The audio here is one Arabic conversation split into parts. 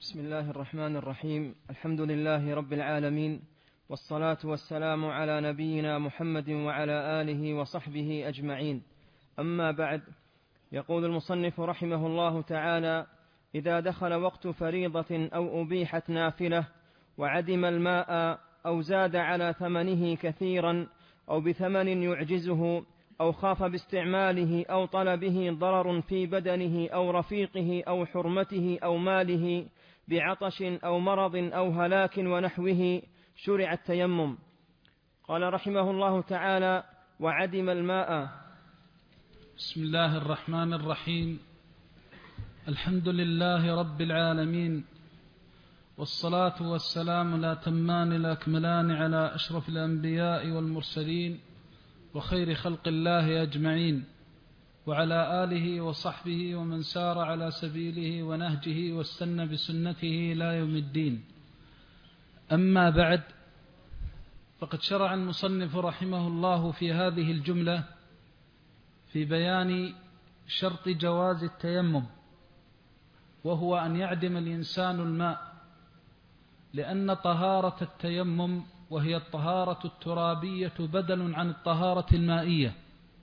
بسم الله الرحمن الرحيم. الحمد لله رب العالمين، والصلاة والسلام على نبينا محمد وعلى آله وصحبه أجمعين. أما بعد، يقول المصنف رحمه الله تعالى: إذا دخل وقت فريضة أو أبيحت نافلة وعدم الماء أو زاد على ثمنه كثيرا أو بثمن يعجزه أو خاف باستعماله أو طلبه ضرر في بدنه أو رفيقه أو حرمته أو ماله بعطش أو مرض أو هلاك ونحوه، شرع التيمم. قال رحمه الله تعالى: وعدم الماء. بسم الله الرحمن الرحيم. الحمد لله رب العالمين، والصلاة والسلام الأتمان الأكملان على أشرف الأنبياء والمرسلين وخير خلق الله أجمعين، وعلى آله وصحبه ومن سار على سبيله ونهجه واستنى بسنته إلى يوم الدين. أما بعد، فقد شرع المصنف رحمه الله في هذه الجملة في بيان شرط جواز التيمم، وهو أن يعدم الإنسان الماء، لأن طهارة التيمم وهي الطهارة الترابية بدل عن الطهارة المائية،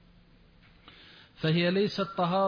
فهي ليست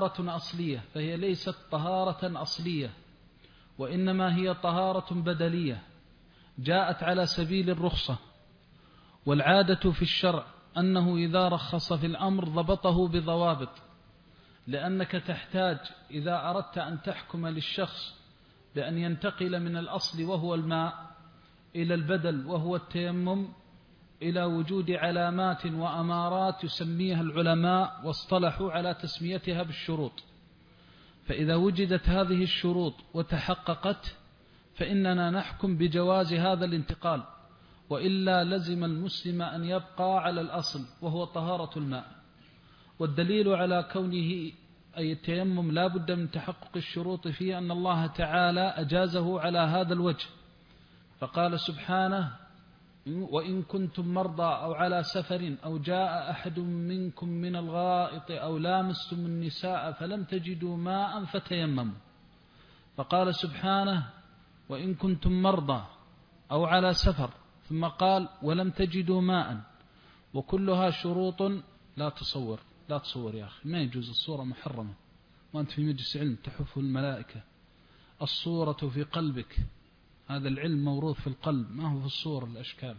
طهارة أصلية، وإنما هي طهارة بدلية جاءت على سبيل الرخصة. والعادة في الشرع أنه إذا رخص في الأمر ضبطه بضوابط، لأنك تحتاج إذا أردت أن تحكم للشخص بأن ينتقل من الأصل وهو الماء إلى البدل وهو التيمم إلى وجود علامات وأمارات يسميها العلماء واصطلحوا على تسميتها بالشروط. فإذا وجدت هذه الشروط وتحققت فإننا نحكم بجواز هذا الانتقال، وإلا لزم المسلم أن يبقى على الأصل وهو طهارة الماء. والدليل على كونه أي التيمم لا بد من تحقق الشروط فيه أن الله تعالى أجازه على هذا الوجه، فقال سبحانه: وإن كنتم مرضى أو على سفر أو جاء أحد منكم من الغائط أو لامستم النساء فلم تجدوا ماء فتيمموا. فقال سبحانه: وإن كنتم مرضى أو على سفر، ثم قال: ولم تجدوا ماء. وكلها شروط. لا تصور يا أخي، ما يجوز، الصورة محرمة، وأنت في مجلس علم تحفه الملائكة. الصورة في قلبك، هذا العلم موروث في القلب، ما هو في الصور الأشكال.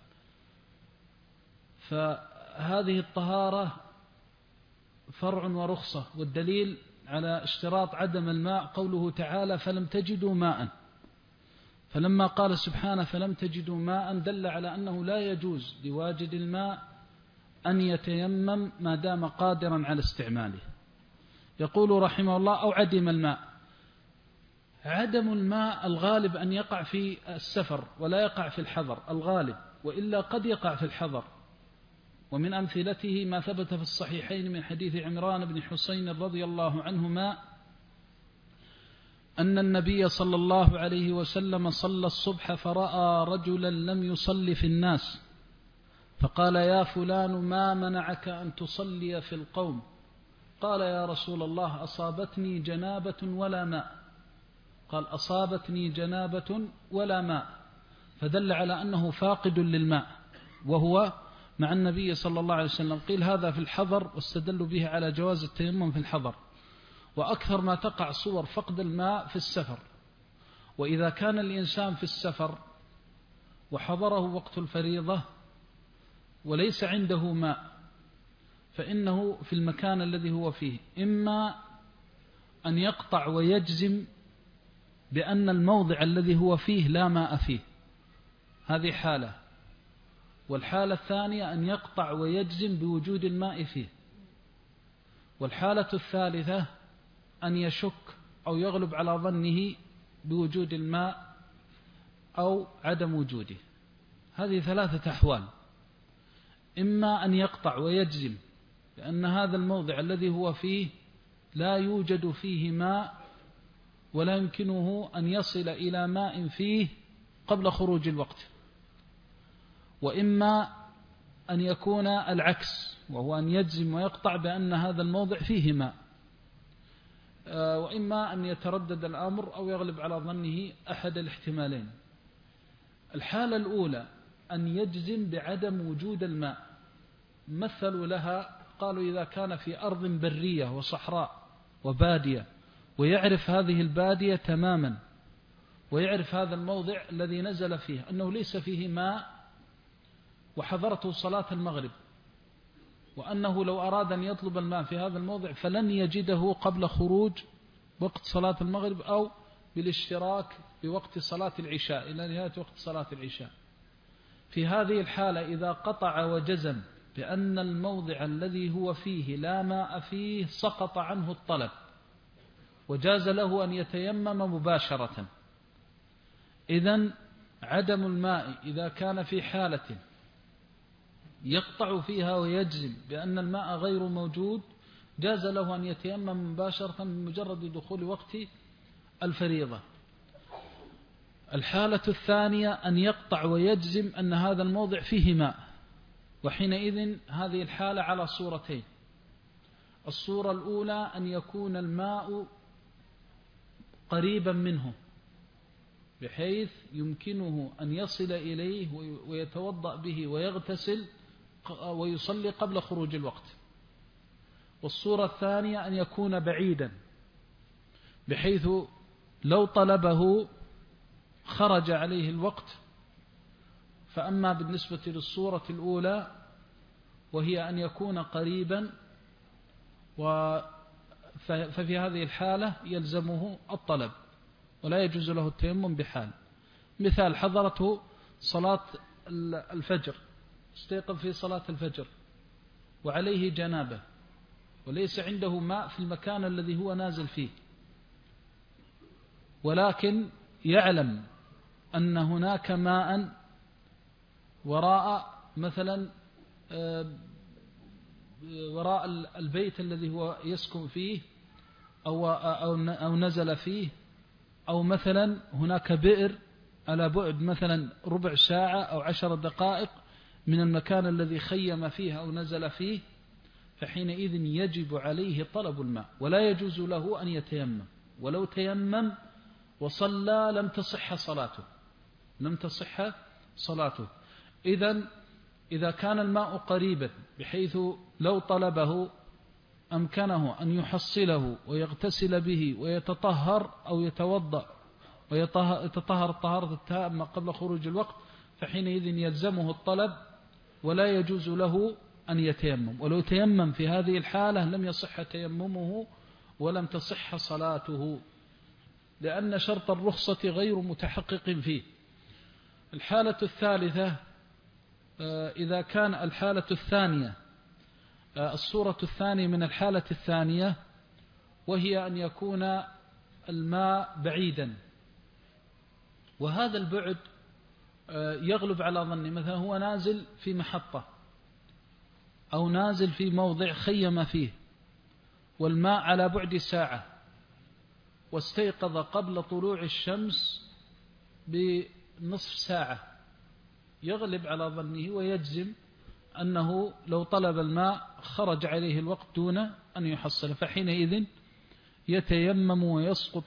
فهذه الطهارة فرع ورخصة، والدليل على اشتراط عدم الماء قوله تعالى: فلم تجدوا ماء. فلما قال سبحانه: فلم تجدوا ماء، دل على أنه لا يجوز لواجد الماء أن يتيمم ما دام قادرا على استعماله. يقول رحمه الله: أو عدم الماء. عدم الماء الغالب أن يقع في السفر ولا يقع في الحضر، الغالب، وإلا قد يقع في الحضر. ومن أمثلته ما ثبت في الصحيحين من حديث عمران بن حسين رضي الله عنهما أن النبي صلى الله عليه وسلم صلى الصبح فرأى رجلا لم يصلي في الناس، فقال: يا فلان ما منعك أن تصلي في القوم؟ قال: يا رسول الله أصابتني جنابة ولا ماء. قال: أصابتني جنابة ولا ماء، فدل على أنه فاقد للماء وهو مع النبي صلى الله عليه وسلم. قيل هذا في الحضر، واستدلوا به على جواز التيمم في الحضر. وأكثر ما تقع صور فقد الماء في السفر. وإذا كان الإنسان في السفر وحضره وقت الفريضة وليس عنده ماء، فإنه في المكان الذي هو فيه إما أن يقطع ويجزم بأن الموضع الذي هو فيه لا ماء فيه، هذه حالة. والحالة الثانية أن يقطع ويجزم بوجود الماء فيه. والحالة الثالثة أن يشك أو يغلب على ظنه بوجود الماء أو عدم وجوده. هذه ثلاثة أحوال: إما أن يقطع ويجزم بأن هذا الموضع الذي هو فيه لا يوجد فيه ماء ولا يمكنه أن يصل إلى ماء فيه قبل خروج الوقت، وإما أن يكون العكس، وهو أن يجزم ويقطع بأن هذا الموضع فيه ماء. وإما أن يتردد الأمر أو يغلب على ظنه أحد الاحتمالين. الحالة الأولى أن يجزم بعدم وجود الماء، مثلوا لها قالوا إذا كان في أرض برية وصحراء وبادية ويعرف هذه البادية تماما ويعرف هذا الموضع الذي نزل فيه أنه ليس فيه ماء وحضرته صلاة المغرب، وأنه لو أراد أن يطلب الماء في هذا الموضع فلن يجده قبل خروج وقت صلاة المغرب أو بالاشتراك بوقت صلاة العشاء إلى نهاية وقت صلاة العشاء. في هذه الحالة إذا قطع وجزم بأن الموضع الذي هو فيه لا ماء فيه سقط عنه الطلب وجاز له أن يتيمم مباشرة. إذن عدم الماء إذا كان في حالة يقطع فيها ويجزم بأن الماء غير موجود جاز له أن يتيمم مباشرة بمجرد دخول وقت الفريضة. الحالة الثانية أن يقطع ويجزم أن هذا الموضع فيه ماء، وحينئذ هذه الحالة على صورتين. الصورة الأولى أن يكون الماء قريبا منه بحيث يمكنه أن يصل إليه ويتوضأ به ويغتسل ويصلي قبل خروج الوقت. والصورة الثانية أن يكون بعيدا بحيث لو طلبه خرج عليه الوقت. فأما بالنسبة للصورة الأولى وهي أن يكون قريبا ففي هذه الحالة يلزمه الطلب ولا يجوز له التيمم بحال. مثال حضرته صلاة الفجر، استيقظ في صلاة الفجر وعليه جنابة وليس عنده ماء في المكان الذي هو نازل فيه، ولكن يعلم أن هناك ماء وراء مثلا وراء البيت الذي هو يسكن فيه أو نزل فيه، أو مثلا هناك بئر على بعد مثلا ربع ساعة أو 10 دقائق من المكان الذي خيم فيه أو نزل فيه، فحينئذ يجب عليه طلب الماء ولا يجوز له أن يتيمم. ولو تيمم وصلى لم تصح صلاته. إذا كان الماء قريبا بحيث لو طلبه أمكنه أن يحصله ويغتسل به ويتطهر أو يتوضأ ويتطهر الطهارة التامة قبل خروج الوقت، فحينئذ يلزمه الطلب ولا يجوز له أن يتيمم. ولو تيمم في هذه الحالة لم يصح تيممه ولم تصح صلاته، لأن شرط الرخصة غير متحقق فيه. الحالة الثالثة إذا كان الحالة الثانية الصورة الثانية من الحالة الثانية وهي أن يكون الماء بعيدا، وهذا البعد يغلب على ظني. مثلا هو نازل في محطة أو نازل في موضع خيم فيه والماء على بعد ساعة، واستيقظ قبل طلوع الشمس بنصف ساعة، يغلب على ظنه ويجزم أنه لو طلب الماء خرج عليه الوقت دون أن يحصل، فحينئذ يتيمم ويسقط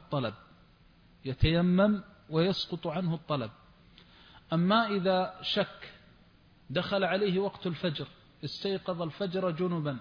عنه الطلب. أما إذا شك دخل عليه وقت الفجر، استيقظ الفجر جنبا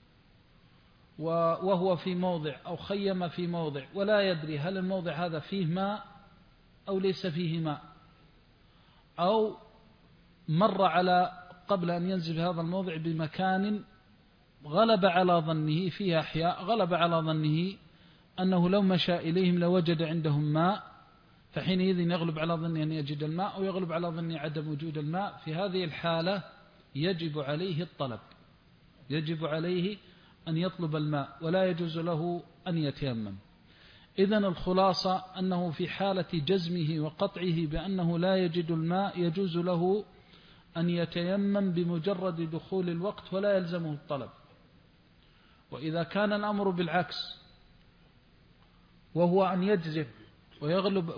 وهو في موضع أو خيم في موضع ولا يدري هل الموضع هذا فيه ماء أو ليس فيه ماء، أو مر على قبل أن ينزل في هذا الموضع بمكان غلب على ظنه فيه أحياء، غلب على ظنه أنه لو مشى إليهم لوجد عندهم ماء، فحينئذ يغلب على ظنه أن يجد الماء أو يغلب على ظنه عدم وجود الماء. في هذه الحالة يجب عليه الطلب، يجب عليه أن يطلب الماء ولا يجوز له أن يتيمم. إذن الخلاصة أنه في حالة جزمه وقطعه بأنه لا يجد الماء يجوز له أن يتيمم بمجرد دخول الوقت ولا يلزمه الطلب. وإذا كان الأمر بالعكس وهو أن يجزم ويغلب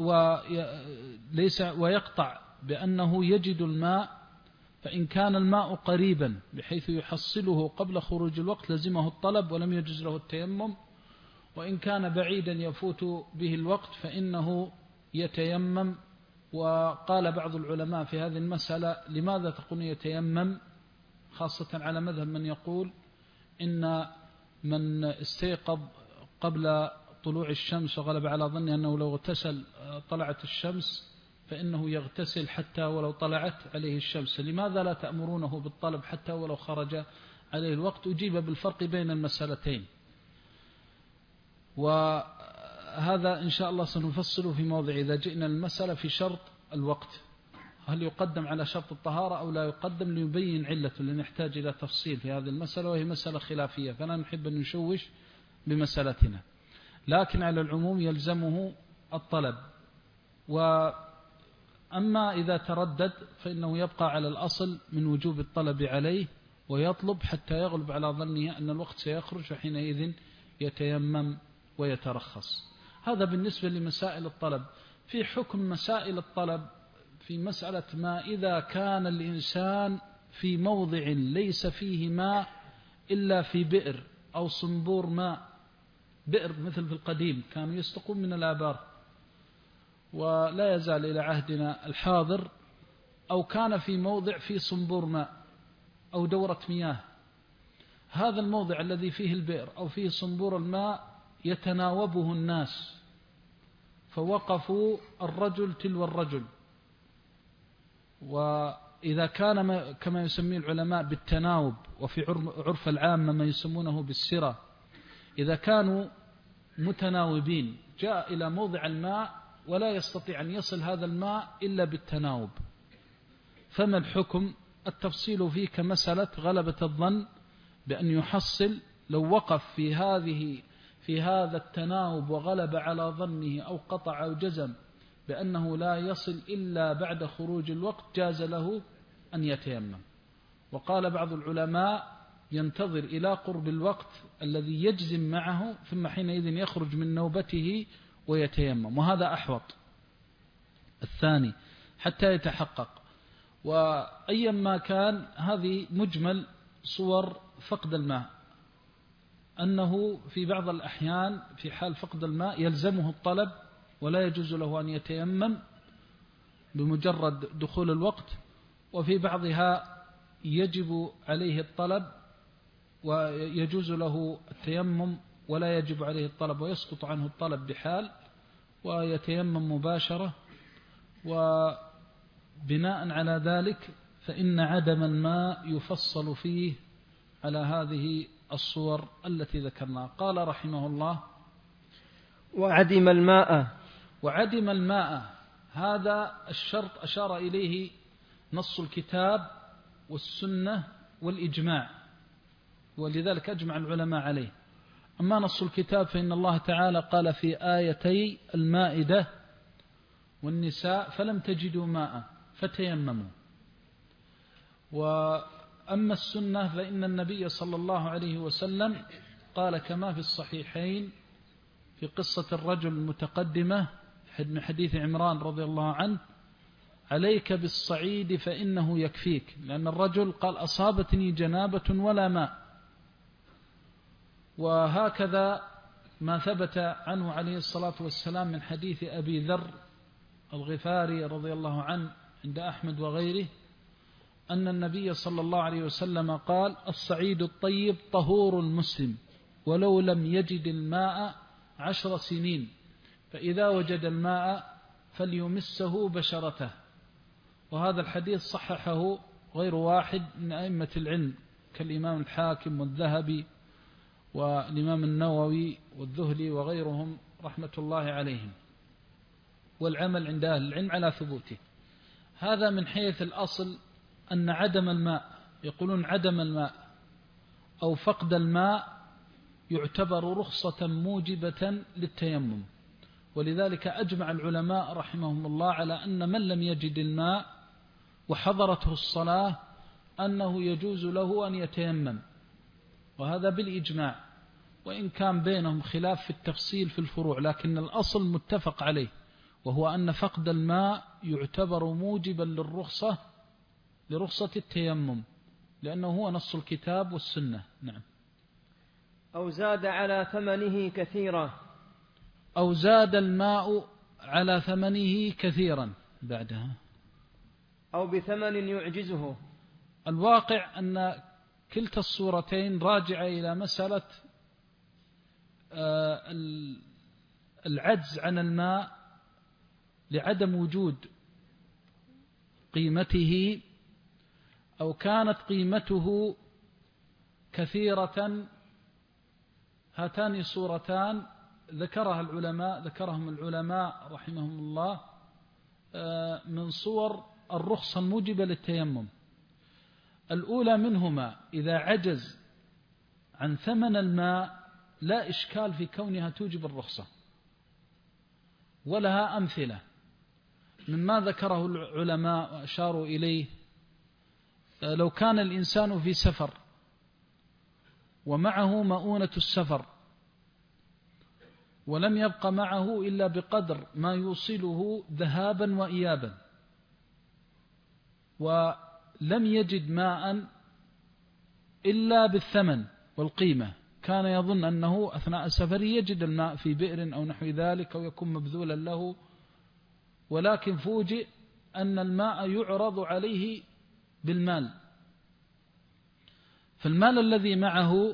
ويقطع بأنه يجد الماء، فإن كان الماء قريبا بحيث يحصله قبل خروج الوقت لزمه الطلب ولم يجوز له التيمم. وإن كان بعيدا يفوت به الوقت فإنه يتيمم. وقال بعض العلماء في هذه المسألة: لماذا تقول يتيمم؟ خاصة على مذهب من يقول إن من استيقظ قبل طلوع الشمس وغلب على ظنه أنه لو اغتسل طلعت الشمس فإنه يغتسل حتى ولو طلعت عليه الشمس، لماذا لا تأمرونه بالطلب حتى ولو خرج عليه الوقت؟ أجيب بالفرق بين المسألتين، وهذا إن شاء الله سنفصل في موضع إذا جئنا المسألة في شرط الوقت، هل يقدم على شرط الطهارة أو لا يقدم، ليبين علته، لنحتاج إلى تفصيل في هذه المسألة وهي مسألة خلافية، فلا نحب أن نشوش بمسألتنا، لكن على العموم يلزمه الطلب. وأما إذا تردد فإنه يبقى على الأصل من وجوب الطلب عليه ويطلب حتى يغلب على ظنه أن الوقت سيخرج، وحينئذ يتيمم ويترخص. هذا بالنسبة لمسائل الطلب. في حكم مسائل الطلب في مسألة ما إذا كان الإنسان في موضع ليس فيه ماء إلا في بئر أو صنبور ماء، بئر مثل في القديم كانوا يستقون من الآبار ولا يزال إلى عهدنا الحاضر، أو كان في موضع فيه صنبور ماء أو دورة مياه، هذا الموضع الذي فيه البئر أو فيه صنبور الماء يتناوبه الناس، فوقفوا الرجل تلو الرجل، وإذا كان كما يسميه العلماء بالتناوب، وفي عرف العامة ما يسمونه بالسرة، إذا كانوا متناوبين جاء إلى موضع الماء ولا يستطيع أن يصل هذا الماء إلا بالتناوب، فما الحكم؟ التفصيل فيه كمسألة غلبة الظن بأن يحصل لو وقف في هذا التناوب وغلب على ظنه أو قطع أو جزم بأنه لا يصل إلا بعد خروج الوقت جاز له أن يتيمم. وقال بعض العلماء ينتظر إلى قرب الوقت الذي يجزم معه ثم حينئذ يخرج من نوبته ويتيمم، وهذا أحوط الثاني حتى يتحقق. وأيما كان هذه مجمل صور فقد الماء، أنه في بعض الأحيان في حال فقد الماء يلزمه الطلب ولا يجوز له أن يتيمم بمجرد دخول الوقت، وفي بعضها يجب عليه الطلب ويجوز له التيمم ولا يجب عليه الطلب ويسقط عنه الطلب بحال ويتيمم مباشرة. وبناء على ذلك فإن عدم الماء يفصل فيه على هذه الصور التي ذكرناها. قال رحمه الله: وعدم الماء هذا الشرط أشار إليه نص الكتاب والسنة والإجماع، ولذلك أجمع العلماء عليه. أما نص الكتاب فإن الله تعالى قال في آيتي المائدة والنساء: فلم تجدوا ماء فتيمموا. وأما السنة فإن النبي صلى الله عليه وسلم قال كما في الصحيحين في قصة الرجل المتقدمة من حديث عمران رضي الله عنه: عليك بالصعيد فإنه يكفيك، لأن الرجل قال: أصابتني جنابة ولا ماء. وهكذا ما ثبت عنه عليه الصلاة والسلام من حديث أبي ذر الغفاري رضي الله عنه عند أحمد وغيره أن النبي صلى الله عليه وسلم قال: الصعيد الطيب طهور المسلم ولو لم يجد الماء 10 سنين، فإذا وجد الماء فليمسه بشرته. وهذا الحديث صححه غير واحد من أئمة العلم كالإمام الحاكم والذهبي والإمام النووي والذهلي وغيرهم رحمة الله عليهم، والعمل عند أهل العلم على ثبوته. هذا من حيث الأصل أن عدم الماء، يقولون عدم الماء أو فقد الماء يعتبر رخصة موجبة للتيمم، ولذلك أجمع العلماء رحمهم الله على أن من لم يجد الماء وحضرته الصلاة أنه يجوز له أن يتيمم، وهذا بالإجماع، وإن كان بينهم خلاف في التفصيل في الفروع، لكن الأصل متفق عليه، وهو أن فقد الماء يعتبر موجبا لرخصة التيمم، لأنه هو نص الكتاب والسنة. نعم. أو زاد على ثمنه كثيرا. أو زاد الماء على ثمنه كثيرا بعدها. أو بثمن يعجزه. الواقع أن كلتا الصورتين راجعة إلى مسألة العجز عن الماء لعدم وجود قيمته، أو كانت قيمته كثيرة. هاتان صورتان ذكرهم العلماء رحمهم الله من صور الرخصة الموجبة للتيمم. الأولى منهما إذا عجز عن ثمن الماء لا إشكال في كونها توجب الرخصة، ولها أمثلة مما ذكره العلماء وأشاروا إليه. لو كان الإنسان في سفر ومعه مؤونة السفر ولم يبق معه إلا بقدر ما يوصله ذهابا وإيابا، ولم يجد ماء إلا بالثمن والقيمة، كان يظن أنه أثناء السفر يجد الماء في بئر أو نحو ذلك أو يكون مبذولا له، ولكن فوجئ أن الماء يعرض عليه بالمال، فالمال الذي معه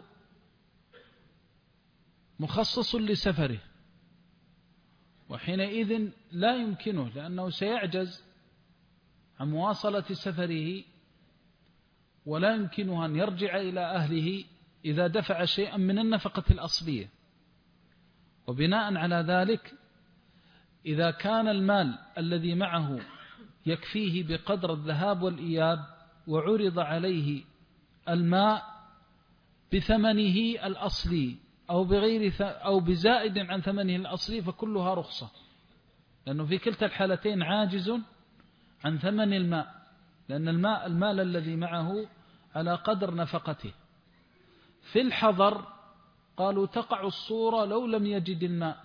مخصص لسفره، وحينئذ لا يمكنه لأنه سيعجز عن مواصلة سفره، ولا يمكنه أن يرجع إلى أهله إذا دفع شيئا من النفقة الأصلية. وبناء على ذلك إذا كان المال الذي معه يكفيه بقدر الذهاب والإياب وعرض عليه الماء بثمنه الأصلي أو بزائد عن ثمنه الأصلي فكلها رخصة، لأنه في كلتا الحالتين عاجز عن ثمن الماء، لأن المال الذي معه على قدر نفقته. في الحضر قالوا تقع الصورة لو لم يجد الماء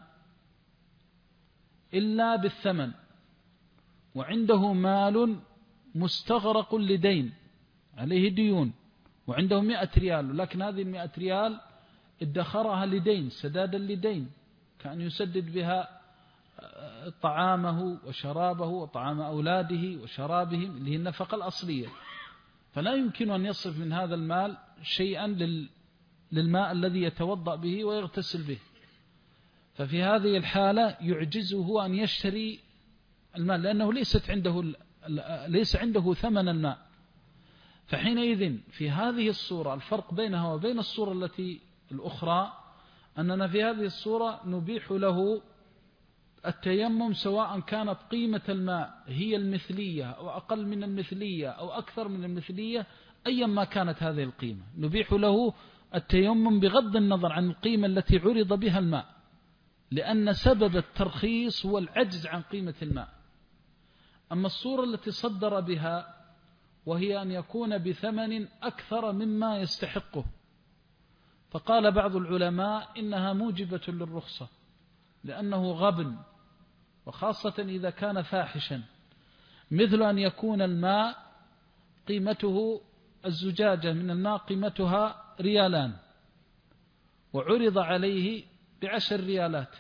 إلا بالثمن، وعنده مال مستغرق لدين، عليه ديون، وعنده 100 ريال، لكن هذه 100 ريال ادخرها لدين، سدادا لدين، كان يسدد بها طعامه وشرابه وطعام أولاده وشرابهم اللي هي النفقة الأصلية، فلا يمكن أن يصرف من هذا المال شيئا للماء الذي يتوضأ به ويغتسل به. ففي هذه الحالة يعجزه أن يشتري المال، لأنه ليس عنده ثمن الماء. فحينئذ في هذه الصورة الفرق بينها وبين الصورة الأخرى أننا في هذه الصورة نبيح له التيمم سواء كانت قيمة الماء هي المثلية أو أقل من المثلية أو أكثر من المثلية، أيا ما كانت هذه القيمة نبيح له التيمم بغض النظر عن القيمة التي عرض بها الماء، لأن سبب الترخيص هو العجز عن قيمة الماء. أما الصورة التي صدر بها وهي أن يكون بثمن أكثر مما يستحقه، فقال بعض العلماء إنها موجبة للرخصة، لأنه غبن، وخاصة إذا كان فاحشا، مثل أن يكون الماء قيمته الزجاجة من الماء قيمتها 2 ريال وعرض عليه ب10 ريالات،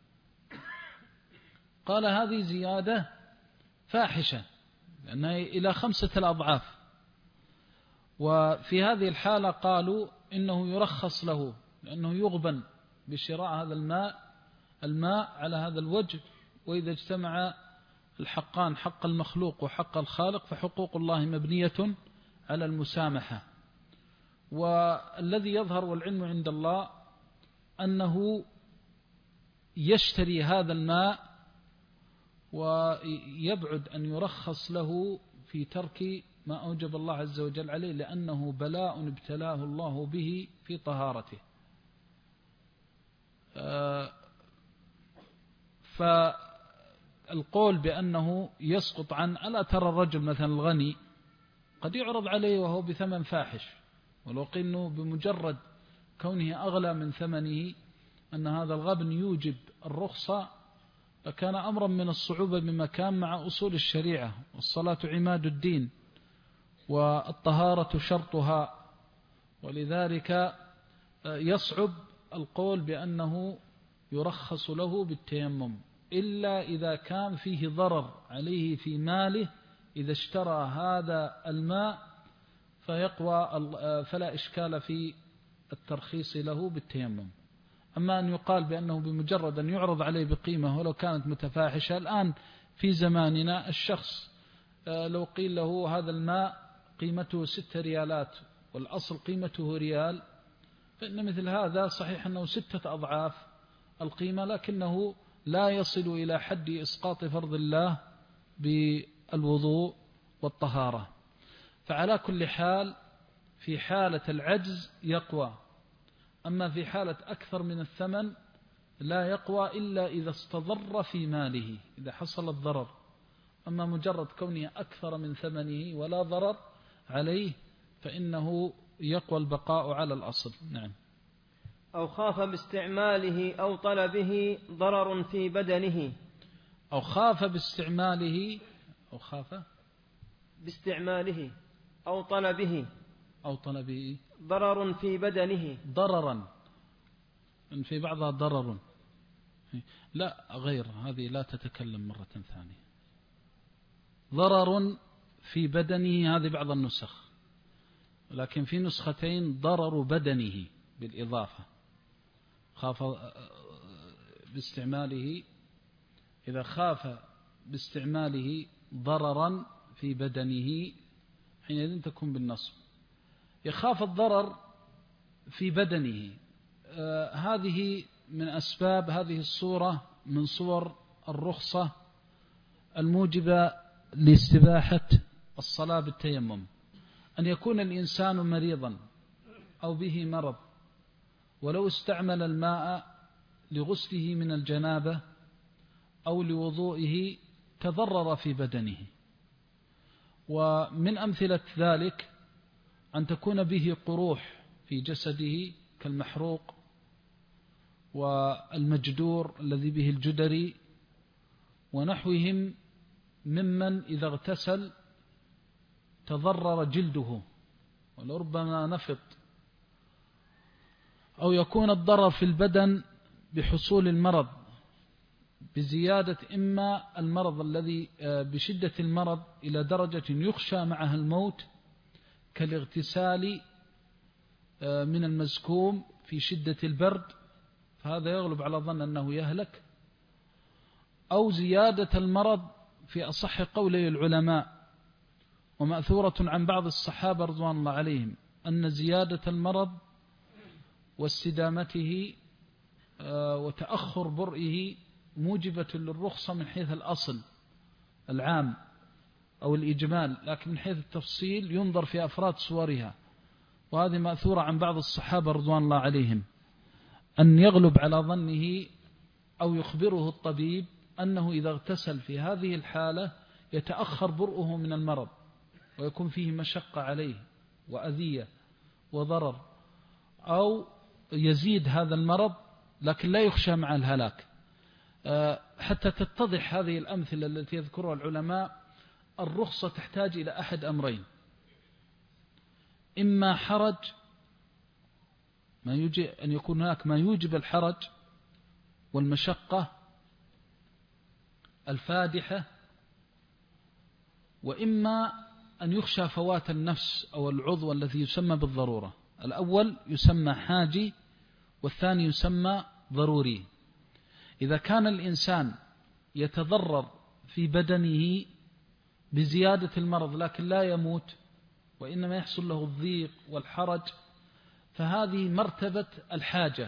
قال هذه زيادة فاحشة لأنها إلى 5 أضعاف. وفي هذه الحالة قالوا إنه يرخص له، لأنه يغبن بشراء هذا الماء على هذا الوجه. وإذا اجتمع الحقان، حق المخلوق وحق الخالق، فحقوق الله مبنية على المسامحة. والذي يظهر والعلم عند الله أنه يشتري هذا الماء، ويبعد أن يرخص له في ترك ما أوجب الله عز وجل عليه، لأنه بلاء ابتلاه الله به في طهارته. فالقول بأنه يسقط عن ألا ترى الرجل مثلا الغني قد يعرض عليه وهو بثمن فاحش، ولو قلنا بمجرد كونه أغلى من ثمنه أن هذا الغبن يوجب الرخصة، فكان أمرا من الصعوبة بمكان مع أصول الشريعة، والصلاة عماد الدين والطهارة شرطها. ولذلك يصعب القول بأنه يرخص له بالتيمم إلا إذا كان فيه ضرر عليه في ماله. إذا اشترى هذا الماء فلا إشكال في الترخيص له بالتيمم. أما أن يقال بأنه بمجرد أن يعرض عليه بقيمة ولو كانت متفاحشة، الآن في زماننا الشخص لو قيل له هذا الماء قيمته 6 ريالات والأصل قيمته ريال، فإن مثل هذا صحيح أنه 6 أضعاف القيمة، لكنه لا يصل إلى حد إسقاط فرض الله بالوضوء والطهارة. فعلى كل حال في حالة العجز يقوى، أما في حالة أكثر من الثمن لا يقوى إلا إذا استضر في ماله، إذا حصل الضرر. أما مجرد كونه أكثر من ثمنه ولا ضرر عليه فإنه يقوى البقاء على الأصل. نعم. أو خاف باستعماله أو طلبه ضرر في بدنه. أو خاف باستعماله أو طلبه ضرر في بدنه. ضررا في بعضها ضرر، لا غير هذه لا تتكلم مرة ثانية. ضرر في بدنه هذه بعض النسخ، لكن في نسختين ضرر بدنه بالإضافة. خاف باستعماله، إذا خاف باستعماله ضررا في بدنه حينئذ تكون بالنصب. يخاف الضرر في بدنه، هذه من أسباب هذه الصورة من صور الرخصة الموجبة لاستباحة الصلاة بالتيمم، أن يكون الإنسان مريضا أو به مرض، ولو استعمل الماء لغسله من الجنابة أو لوضوئه تضرر في بدنه. ومن أمثلة ذلك أن تكون به قروح في جسده كالمحروق والمجدور الذي به الجدري ونحوهم ممن إذا اغتسل تضرر جلده ولربما نفط. أو يكون الضرر في البدن بحصول المرض، بزيادة إما المرض الذي بشدة المرض إلى درجة يخشى معها الموت كالاغتسال من المزكوم في شدة البرد، فهذا يغلب على ظن أنه يهلك. أو زيادة المرض في أصح قولي العلماء، ومأثورة عن بعض الصحابة رضوان الله عليهم أن زيادة المرض واستدامته وتأخر برئه موجبة للرخصة من حيث الأصل العام أو الإجمال، لكن من حيث التفصيل ينظر في أفراد صورها. وهذه مأثورة عن بعض الصحابة رضوان الله عليهم أن يغلب على ظنه أو يخبره الطبيب أنه إذا اغتسل في هذه الحالة يتأخر برؤه من المرض ويكون فيه مشقة عليه وأذية وضرر، أو يزيد هذا المرض لكن لا يخشى مع الهلاك. حتى تتضح هذه الأمثلة التي يذكرها العلماء، الرخصة تحتاج إلى أحد أمرين: إما حرج، ما يوجب أن يكون هناك ما يوجب الحرج والمشقة الفادحة، وإما أن يخشى فوات النفس أو العضو الذي يسمى بالضرورة. الأول يسمى حاجي والثاني يسمى ضروري. إذا كان الإنسان يتضرر في بدنه بزيادة المرض لكن لا يموت وإنما يحصل له الضيق والحرج، فهذه مرتبة الحاجة.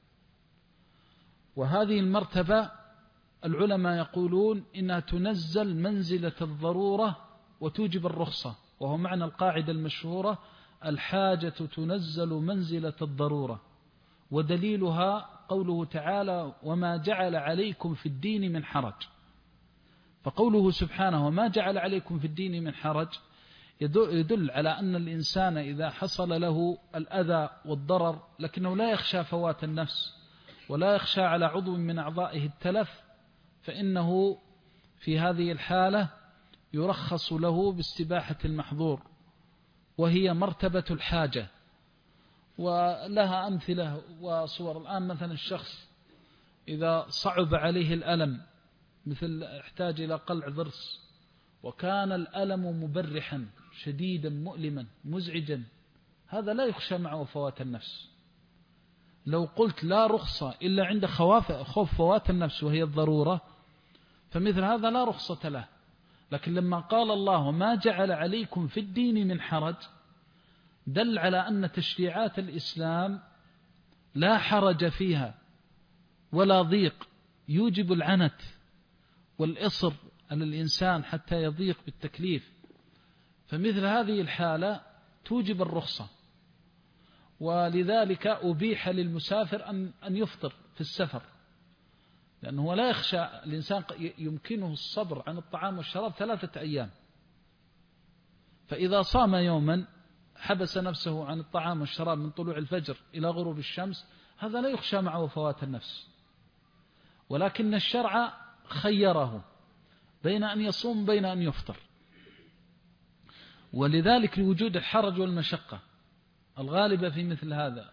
وهذه المرتبة العلماء يقولون إنها تنزل منزلة الضرورة وتوجب الرخصة، وهو معنى القاعدة المشهورة: الحاجة تنزل منزلة الضرورة. ودليلها قوله تعالى: وما جعل عليكم في الدين من حرج. فقوله سبحانه وما جعل عليكم في الدين من حرج يدل على أن الإنسان إذا حصل له الأذى والضرر لكنه لا يخشى فوات النفس ولا يخشى على عضو من أعضائه التلف، فإنه في هذه الحالة يرخص له باستباحة المحظور، وهي مرتبة الحاجة. ولها أمثلة وصور. الآن مثلا الشخص إذا صعب عليه الألم، مثل احتاج إلى قلع ضرس وكان الألم مبرحا شديدا مؤلما مزعجا، هذا لا يخشى معه فوات النفس. لو قلت لا رخصة إلا عند خوف فوات النفس وهي الضرورة، فمثل هذا لا رخصة له. لكن لما قال الله ما جعل عليكم في الدين من حرج، دل على أن تشريعات الإسلام لا حرج فيها ولا ضيق يوجب العنت والإصر على الإنسان حتى يضيق بالتكليف. فمثل هذه الحالة توجب الرخصة، ولذلك أبيح للمسافر أن يفطر في السفر، لأنه لا يخشى الإنسان يمكنه الصبر عن الطعام والشراب 3 أيام، فإذا صام يوما حبس نفسه عن الطعام والشراب من طلوع الفجر إلى غروب الشمس، هذا لا يخشى معه فوات النفس. ولكن الشرع خيره بين أن يصوم بين أن يفطر، ولذلك لوجود الحرج والمشقة الغالبة في مثل هذا،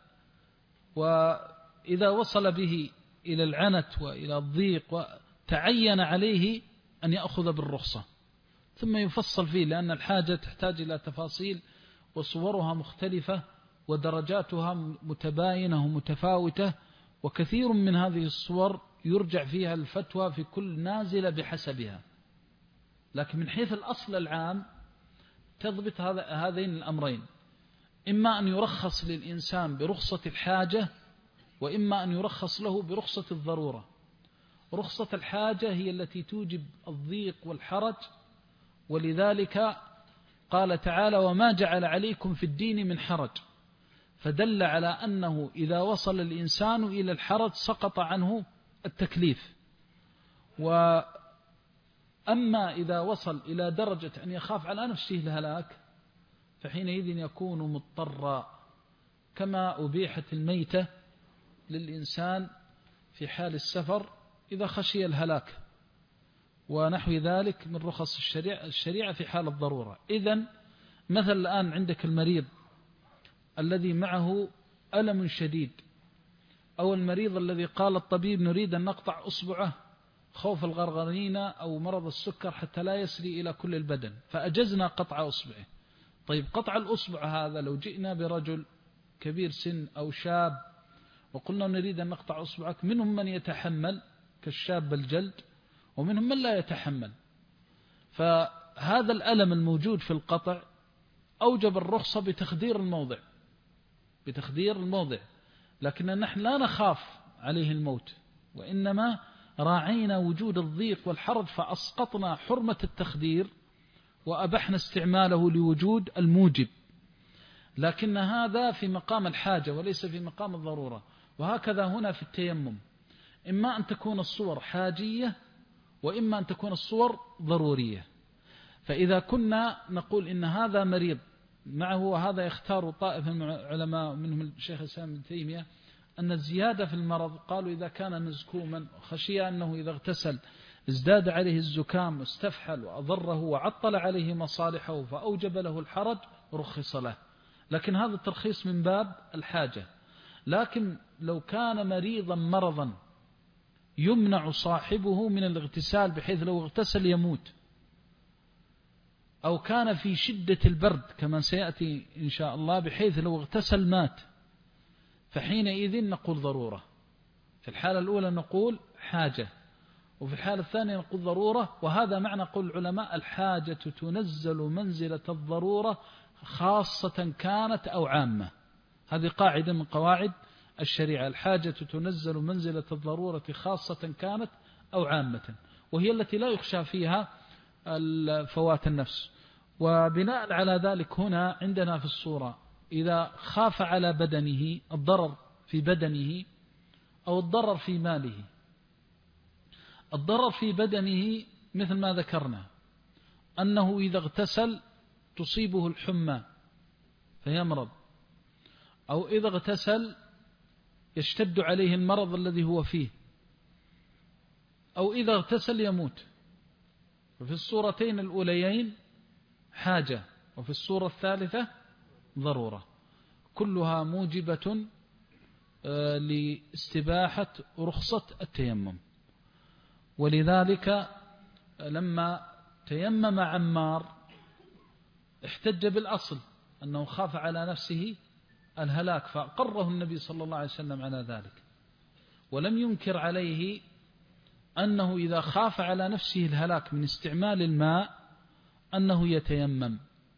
وإذا وصل به إلى العنت وإلى الضيق وتعين عليه أن يأخذ بالرخصة، ثم يفصل فيه، لأن الحاجة تحتاج إلى تفاصيل وصورها مختلفة ودرجاتها متباينة ومتفاوتة، وكثير من هذه الصور يرجع فيها الفتوى في كل نازلة بحسبها. لكن من حيث الأصل العام تضبط هذين الأمرين، إما أن يرخص للإنسان برخصة الحاجة، وإما أن يرخص له برخصة الضرورة. رخصة الحاجة هي التي توجب الضيق والحرج، ولذلك قال تعالى وما جعل عليكم في الدين من حرج، فدل على أنه إذا وصل الإنسان إلى الحرج سقط عنه التكليف. وأما إذا وصل إلى درجة أن يخاف على نفسه الهلاك، فحينئذ يكون مضطرا، كما أبيحت الميتة للإنسان في حال السفر إذا خشي الهلاك، ونحو ذلك من رخص الشريعة في حال الضرورة. إذن مثل الآن عندك المريض الذي معه ألم شديد، أو المريض الذي قال الطبيب نريد أن نقطع أصبعه خوف الغرغرينة أو مرض السكر حتى لا يسري إلى كل البدن، فأجزنا قطع أصبعه. طيب قطع الأصبع هذا لو جئنا برجل كبير سن أو شاب وقلنا نريد أن نقطع أصبعك، منهم من يتحمل كالشاب الجلد، ومنهم من لا يتحمل. فهذا الألم الموجود في القطع أوجب الرخصة بتخدير الموضع، لكن نحن لا نخاف عليه الموت، وإنما راعينا وجود الضيق والحرج فأسقطنا حرمة التخدير وأبحنا استعماله لوجود الموجب. لكن هذا في مقام الحاجة وليس في مقام الضرورة. وهكذا هنا في التيمم، إما أن تكون الصور حاجية وإما أن تكون الصور ضرورية. فإذا كنا نقول إن هذا مريض معه، وهذا يختار طائفة من العلماء منهم الشيخ الإسلام ابن تيمية أن الزيادة في المرض، قالوا إذا كان مزكوما خشي أنه إذا اغتسل ازداد عليه الزكام واستفحل وأضره وعطل عليه مصالحه فأوجب له الحرج، رخص له. لكن هذا الترخيص من باب الحاجة. لكن لو كان مريضا مرضا يمنع صاحبه من الاغتسال بحيث لو اغتسل يموت، أو كان في شدة البرد كما سيأتي إن شاء الله بحيث لو اغتسل مات، فحينئذ نقول ضرورة. في الحالة الأولى نقول حاجة، وفي الحالة الثانية نقول ضرورة. وهذا معنى قول العلماء الحاجة تنزل منزلة الضرورة خاصة كانت أو عامة. هذه قاعدة من قواعد الشريعة، الحاجة تنزل منزلة الضرورة خاصة كانت أو عامة، وهي التي لا يخشى فيها فوات النفس. وبناء على ذلك هنا عندنا في الصورة إذا خاف على بدنه الضرر في بدنه أو الضرر في ماله. الضرر في بدنه مثل ما ذكرنا أنه إذا اغتسل تصيبه الحمى فيمرض، أو إذا اغتسل يشتد عليه المرض الذي هو فيه، أو إذا اغتسل يموت. وفي الصورتين الأوليين حاجة، وفي الصورة الثالثة ضرورة. كلها موجبة لاستباحة رخصة التيمم. ولذلك لما تيمم عمار احتج بالأصل أنه خاف على نفسه الهلاك، فأقره النبي صلى الله عليه وسلم على ذلك، ولم ينكر عليه أنه إذا خاف على نفسه الهلاك من استعمال الماء أنه يتيمم.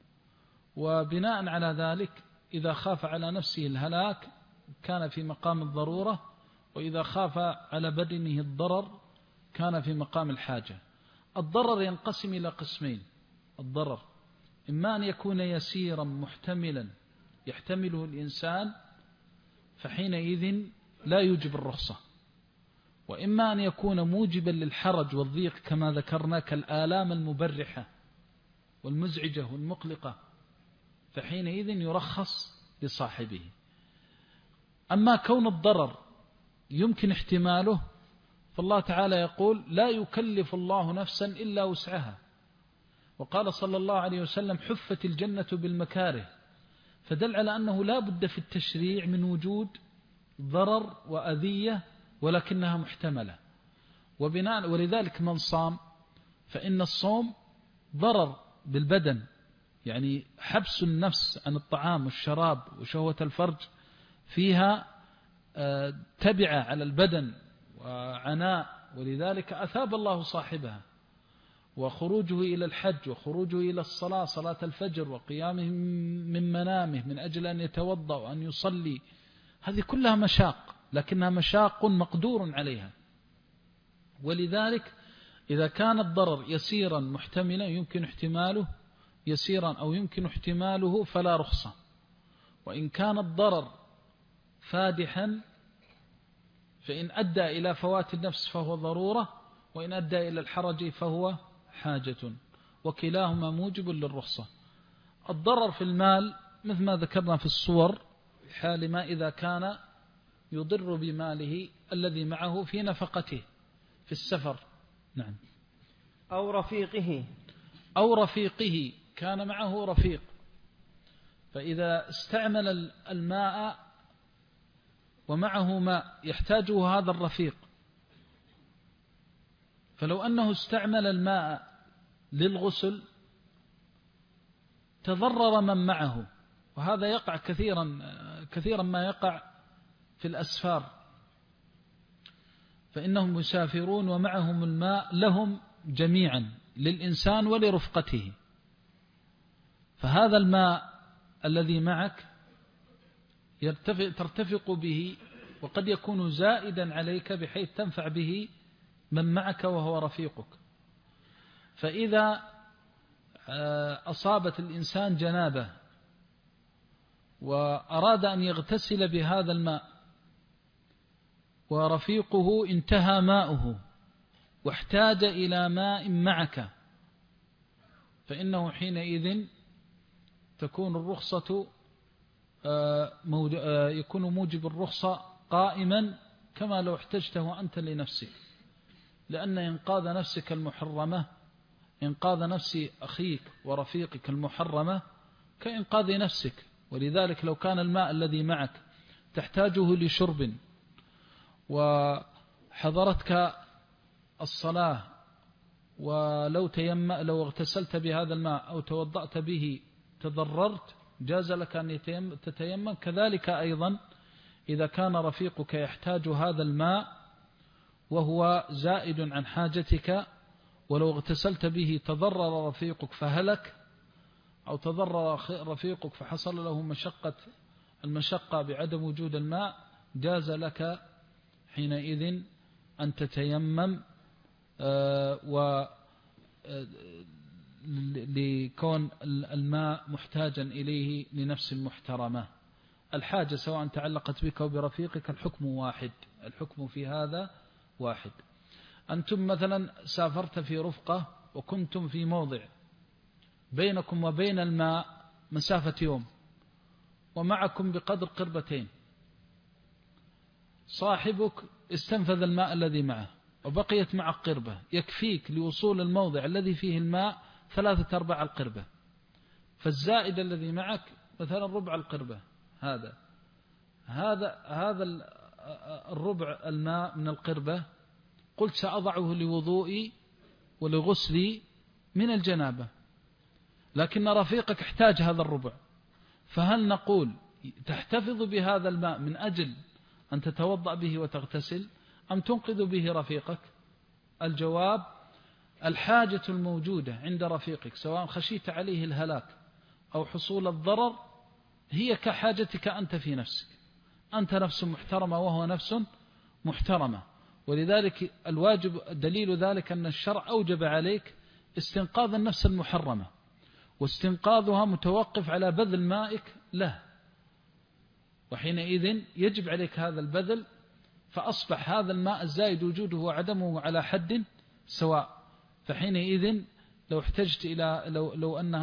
وبناء على ذلك إذا خاف على نفسه الهلاك كان في مقام الضرورة، وإذا خاف على بدنه الضرر كان في مقام الحاجة. الضرر ينقسم إلى قسمين: الضرر إما أن يكون يسيرا محتملا يحتمله الإنسان فحينئذ لا يوجب الرخصة، وإما أن يكون موجبا للحرج والضيق كما ذكرنا كالآلام المبرحة والمزعجة والمقلقة، فحينئذ يرخص لصاحبه. أما كون الضرر يمكن احتماله فالله تعالى يقول: لا يكلف الله نفسا إلا وسعها. وقال صلى الله عليه وسلم: حفت الجنة بالمكاره، فدل على أنه لا بد في التشريع من وجود ضرر وأذية ولكنها محتملة. ولذلك من صام فإن الصوم ضرر بالبدن، يعني حبس النفس عن الطعام والشراب وشهوة الفرج فيها تبعة على البدن وعناء، ولذلك أثاب الله صاحبها. وخروجه إلى الحج وخروجه إلى الصلاة، صلاة الفجر، وقيامه من منامه من أجل أن يتوضأ وأن يصلي، هذه كلها مشاق، لكنها مشاق مقدور عليها. ولذلك إذا كان الضرر يسيرا محتملا يمكن احتماله يسيرا أو يمكن احتماله فلا رخصة. وإن كان الضرر فادحا فإن أدى إلى فوات النفس فهو ضرورة، وإن أدى إلى الحرج فهو حاجة، وكلاهما موجب للرخصة. الضرر في المال مثل ما ذكرنا في الصور، حال ما إذا كان يضر بماله الذي معه في نفقته في السفر. نعم. أو رفيقه كان معه رفيق، فإذا استعمل الماء ومعه ماء يحتاجه هذا الرفيق، فلو أنه استعمل الماء للغسل تضرر من معه، وهذا يقع كثيرا ما يقع في الأسفار، فإنهم يسافرون ومعهم الماء لهم جميعا للإنسان ولرفقته، فهذا الماء الذي معك ترتفق به وقد يكون زائدا عليك بحيث تنفع به من معك وهو رفيقك. فإذا أصابت الإنسان جنابه وأراد أن يغتسل بهذا الماء ورفيقه انتهى ماؤه واحتاج إلى ماء معك، فإنه حينئذ تكون الرخصة يكون موجب الرخصة قائما كما لو احتجته أنت لنفسك، لأن إنقاذ نفسك المحرمة، إنقاذ نفس أخيك ورفيقك المحرمة كإنقاذ نفسك. ولذلك لو كان الماء الذي معك تحتاجه لشرب وحضرتك الصلاة، ولو اغتسلت بهذا الماء أو توضأت به تضررت، جاز لك أن تتيمم. كذلك أيضا إذا كان رفيقك يحتاج هذا الماء وهو زائد عن حاجتك، ولو اغتسلت به تضرر رفيقك فهلك، أو تضرر رفيقك فحصل له المشقة بعدم وجود الماء، جاز لك حينئذ أن تتيمم لكون الماء محتاجا إليه لنفس محترمة. الحاجة سواء تعلقت بك وبرفيقك الحكم واحد، الحكم في هذا واحد. أنتم مثلا سافرت في رفقة وكنتم في موضع بينكم وبين الماء مسافة يوم ومعكم بقدر قربتين، صاحبك استنفذ الماء الذي معه وبقيت معك قربة يكفيك لوصول الموضع الذي فيه الماء 3/4 القربة، فالزائد الذي معك مثلا 1/4 القربة، هذا الربع الماء من القربة قلت سأضعه لوضوئي ولغسلي من الجنابة، لكن رفيقك احتاج هذا الربع، فهل نقول تحتفظ بهذا الماء من أجل أن تتوضأ به وتغتسل، أم تنقذ به رفيقك؟ الجواب: الحاجة الموجودة عند رفيقك سواء خشيت عليه الهلاك أو حصول الضرر هي كحاجتك أنت في نفسك، أنت نفس محترمة وهو نفس محترمة، ولذلك الواجب دليل ذلك أن الشرع أوجب عليك استنقاذ النفس المحرمة، واستنقاذها متوقف على بذل مائك له، وحينئذ يجب عليك هذا البذل، فأصبح هذا الماء الزائد وجوده وعدمه على حد سواء. فحينئذ لو احتجت إلى لو أن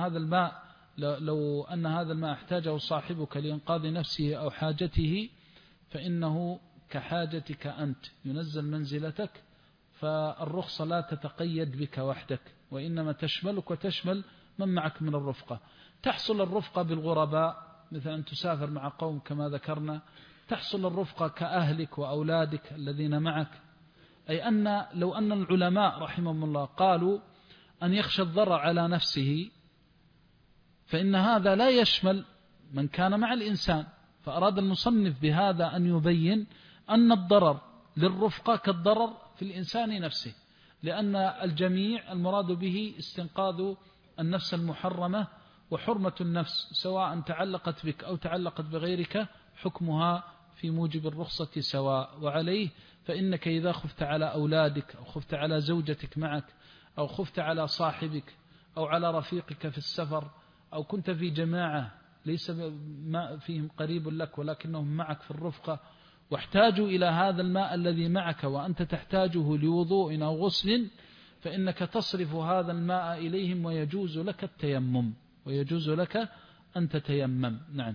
هذا الماء احتاجه صاحبك لإنقاذ نفسه أو حاجته فإنه كحاجتك أنت، ينزل منزلتك، فالرخصة لا تتقيد بك وحدك، وإنما تشملك وتشمل من معك من الرفقة. تحصل الرفقة بالغرباء، مثل أن تسافر مع قوم كما ذكرنا، تحصل الرفقة كأهلك وأولادك الذين معك. أي أن لو أن العلماء رحمهم الله قالوا أن يخشى الضرر على نفسه، فإن هذا لا يشمل من كان مع الإنسان، فأراد المصنف بهذا أن يبين أن الضرر للرفقة كالضرر في الإنسان نفسه، لأن الجميع المراد به استنقاذ النفس المحرمة، وحرمة النفس سواء تعلقت بك أو تعلقت بغيرك حكمها في موجب الرخصة سواء. وعليه فإنك إذا خفت على أولادك أو خفت على زوجتك معك أو خفت على صاحبك أو على رفيقك في السفر، أو كنت في جماعة ليس فيهم قريب لك ولكنهم معك في الرفقة واحتاجوا إلى هذا الماء الذي معك وأنت تحتاجه لوضوء أو غسل، فإنك تصرف هذا الماء إليهم ويجوز لك التيمم، ويجوز لك أن تتيمم. نعم.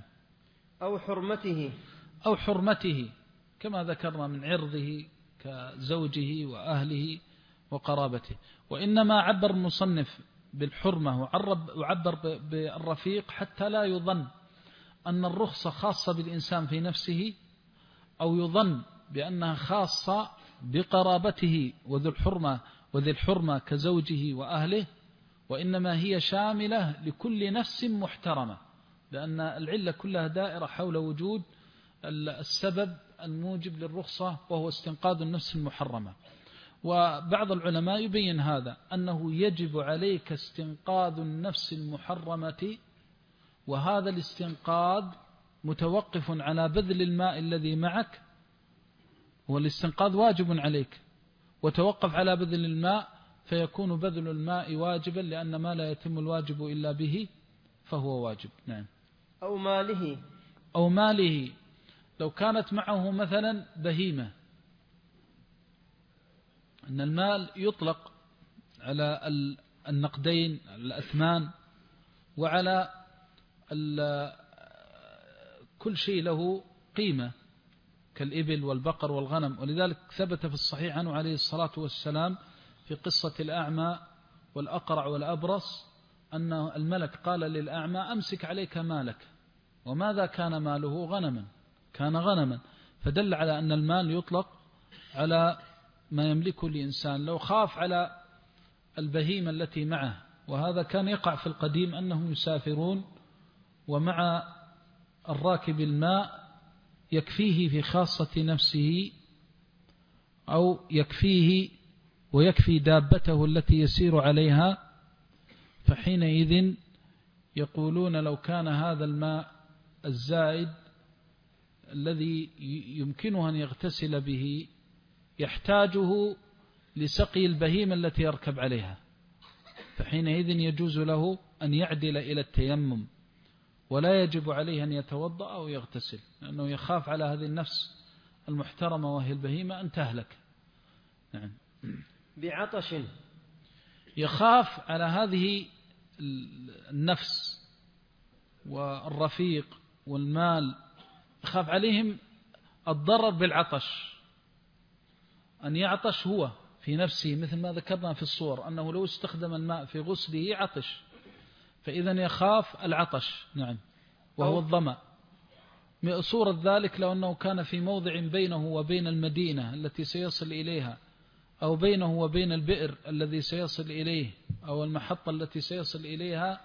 أو حرمته كما ذكرنا من عرضه كزوجه وأهله وقرابته. وإنما عبر المصنف بالحرمة وعبر بالرفيق حتى لا يظن أن الرخصة خاصة بالإنسان في نفسه، أو يظن بأنها خاصة بقرابته وذي الحرمة كزوجه وأهله، وإنما هي شاملة لكل نفس محترمة، لأن العلة كلها دائرة حول وجود السبب الموجب للرخصة وهو استنقاذ النفس المحرمة. وبعض العلماء يبين هذا، أنه يجب عليك استنقاذ النفس المحرمة، وهذا الاستنقاذ متوقف على بذل الماء الذي معك، والاستنقاذ واجب عليك، وتوقف على بذل الماء فيكون بذل الماء واجبا، لأن ما لا يتم الواجب إلا به فهو واجب. نعم. أو ماله لو كانت معه مثلا بهيمة، أن المال يطلق على النقدين الأثمان وعلى كل شيء له قيمة كالإبل والبقر والغنم، ولذلك ثبت في الصحيح عنه عليه الصلاة والسلام في قصة الأعمى والأقرع والأبرص أن الملك قال للأعمى أمسك عليك مالك، وماذا كان ماله؟ غنما، كان غنما، فدل على أن المال يطلق على ما يملكه الإنسان. لو خاف على البهيمة التي معه، وهذا كان يقع في القديم أنهم يسافرون ومع الراكب الماء يكفيه في خاصة نفسه، أو يكفيه ويكفي دابته التي يسير عليها، فحينئذ يقولون لو كان هذا الماء الزائد الذي يمكنه أن يغتسل به يحتاجه لسقي البهيمة التي يركب عليها، فحينئذ يجوز له أن يعدل إلى التيمم، ولا يجب عليه أن يتوضأ أو يغتسل، لأنه يخاف على هذه النفس المحترمة وهي البهيمة أن تهلك. نعم. بعطش، يخاف على هذه النفس والرفيق والمال، يخاف عليهم الضرر بالعطش، أن يعطش هو في نفسه، مثل ما ذكرنا في الصور أنه لو استخدم الماء في غسله عطش، فإذا يخاف العطش. نعم. وهو الظمأ. صورة ذلك لو أنه كان في موضع بينه وبين المدينة التي سيصل إليها، أو بينه وبين البئر الذي سيصل إليه، أو المحطة التي سيصل إليها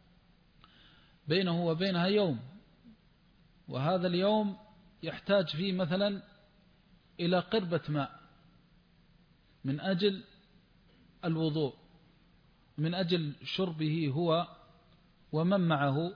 بينه وبينها يوم، وهذا اليوم يحتاج فيه مثلا إلى قربة ماء من أجل الوضوء، من أجل شربه هو ومن معه،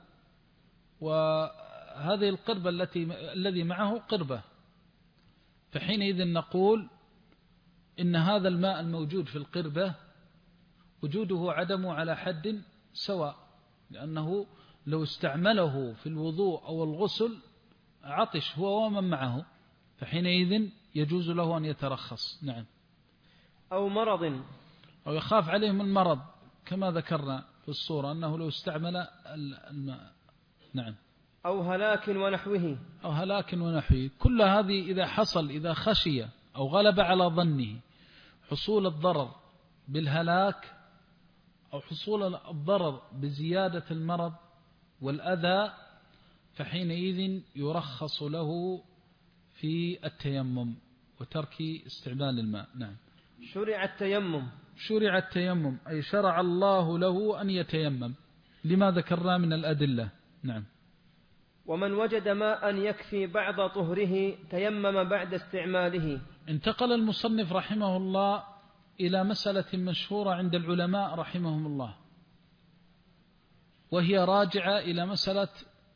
وهذه القربة الذي معه قربة، فحينئذ نقول إن هذا الماء الموجود في القربة وجوده عدمه على حد سواء، لأنه لو استعمله في الوضوء أو الغسل عطش هو ومن معه، فحينئذ يجوز له أن يترخص. نعم. أو مرض، أو يخاف عليهم المرض كما ذكرنا في الصورة أنه لو استعمل الماء. نعم. أو هلاك ونحوه، أو هلاك ونحوه، كل هذه إذا حصل، إذا خشي أو غلب على ظنه حصول الضرر بالهلاك أو حصول الضرر بزيادة المرض والأذى، فحينئذ يرخص له في التيمم وترك استعمال الماء. نعم. شرع التيمم، شرع التيمم أي شرع الله له أن يتيمم لما ذكرنا من الأدلة. نعم. ومن وجد ماء يكفي بعض طهره تيمم بعد استعماله. انتقل المصنف رحمه الله إلى مسألة مشهورة عند العلماء رحمهم الله، وهي راجعة إلى مسألة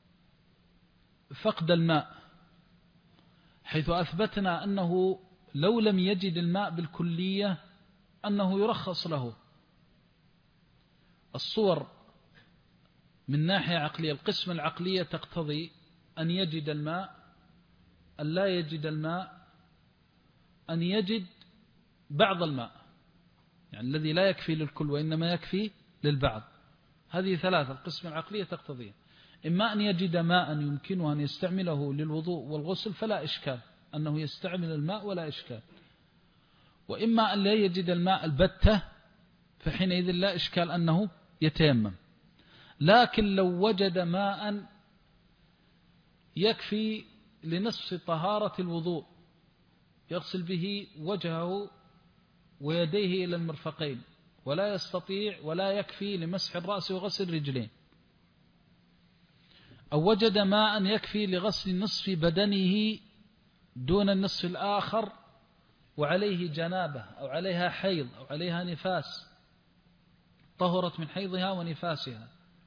فقد الماء، حيث أثبتنا أنه لو لم يجد الماء بالكلية أنه يرخص له. الصور من ناحية عقلية، القسم العقلية تقتضي أن يجد الماء، أن لا يجد الماء، أن يجد بعض الماء، يعني الذي لا يكفي للكل وإنما يكفي للبعض. هذه ثلاثة القسم العقلية تقتضي، إما أن يجد ماء يمكنه أن يستعمله للوضوء والغسل فلا إشكال أنه يستعمل الماء ولا إشكال، وإما أن لا يجد الماء البتة فحينئذ لا إشكال أنه يتيمم. لكن لو وجد ماء يكفي لنصف طهارة الوضوء يغسل به وجهه ويديه إلى المرفقين، ولا يستطيع ولا يكفي لمسح الرأس وغسل الرجلين، أو وجد ماء يكفي لغسل نصف بدنه دون النصف الآخر وعليه جنابة أو عليها حيض أو عليها نفاس، طهرت من حيضها ونفاسها،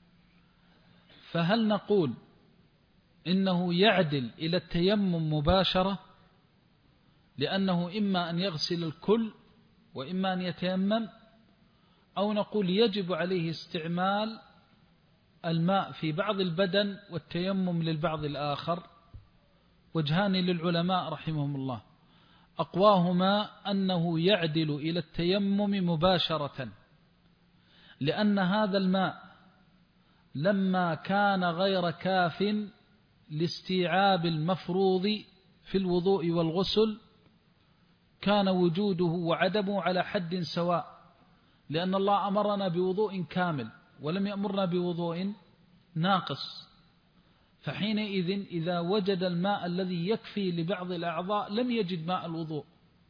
فهل نقول إنه يعدل إلى التيمم مباشرة لأنه إما أن يغسل الكل وإما أن يتيمم، أو نقول يجب عليه استعمال الماء في بعض البدن والتيمم للبعض الآخر؟ وجهان للعلماء رحمهم الله، أقواهما أنه يعدل إلى التيمم مباشرة، لأن هذا الماء لما كان غير كاف لاستيعاب المفروض في الوضوء والغسل كان وجوده وعدمه على حد سواء، لأن الله أمرنا بوضوء كامل ولم يأمرنا بوضوء ناقص، فحينئذ إذا وجد الماء الذي يكفي لبعض الأعضاء لم يجد ماء الوضوء.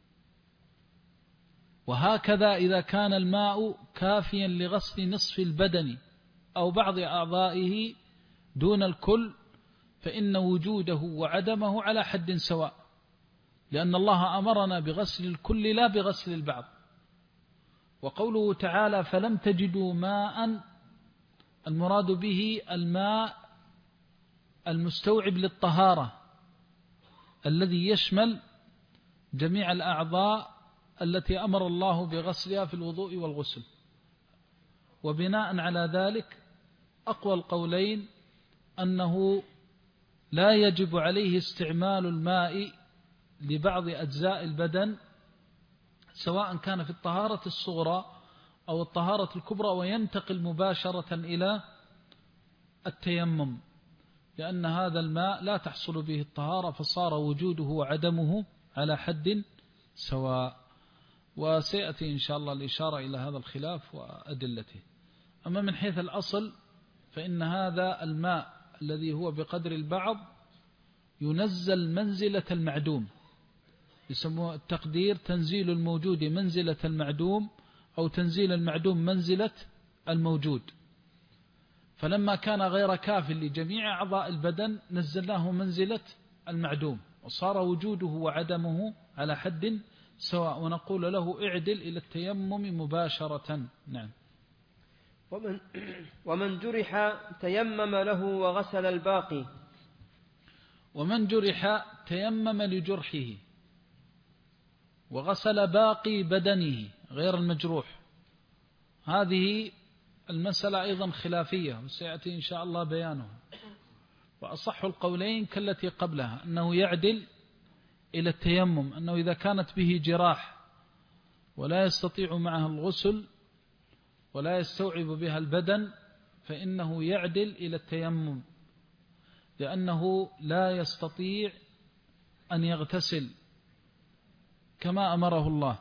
وهكذا إذا كان الماء كافيا لغسل نصف البدن أو بعض أعضائه دون الكل فإن وجوده وعدمه على حد سواء، لأن الله أمرنا بغسل الكل لا بغسل البعض. وقوله تعالى فلم تجدوا ماء، المراد به الماء المستوعب للطهارة الذي يشمل جميع الأعضاء التي أمر الله بغسلها في الوضوء والغسل. وبناء على ذلك أقوى القولين أنه لا يجب عليه استعمال الماء لبعض أجزاء البدن سواء كان في الطهارة الصغرى أو الطهارة الكبرى، وينتقل مباشرة إلى التيمم، لأن هذا الماء لا تحصل به الطهارة فصار وجوده وعدمه على حد سواء. وسيأتي إن شاء الله الإشارة إلى هذا الخلاف وأدلته. أما من حيث الأصل فإن هذا الماء الذي هو بقدر البعض ينزل منزلة المعدوم، يسموه التقدير تنزيل الموجود منزلة المعدوم، أو تنزيل المعدوم منزلة الموجود. فلما كان غير كاف لجميع أعضاء البدن نزلناه منزلة المعدوم، وصار وجوده وعدمه على حد سواء، ونقول له اعدل إلى التيمم مباشرة. نعم. ومن جرح تيمم له وغسل الباقي. ومن جرح تيمم لجرحه وغسل باقي بدنه غير المجروح. هذه المسألة أيضا خلافية، وسيأتي إن شاء الله بيانها. وأصح القولين كالتي قبلها، أنه يعدل إلى التيمم، أنه إذا كانت به جراح ولا يستطيع معها الغسل ولا يستوعب بها البدن فإنه يعدل إلى التيمم، لأنه لا يستطيع أن يغتسل كما أمره الله.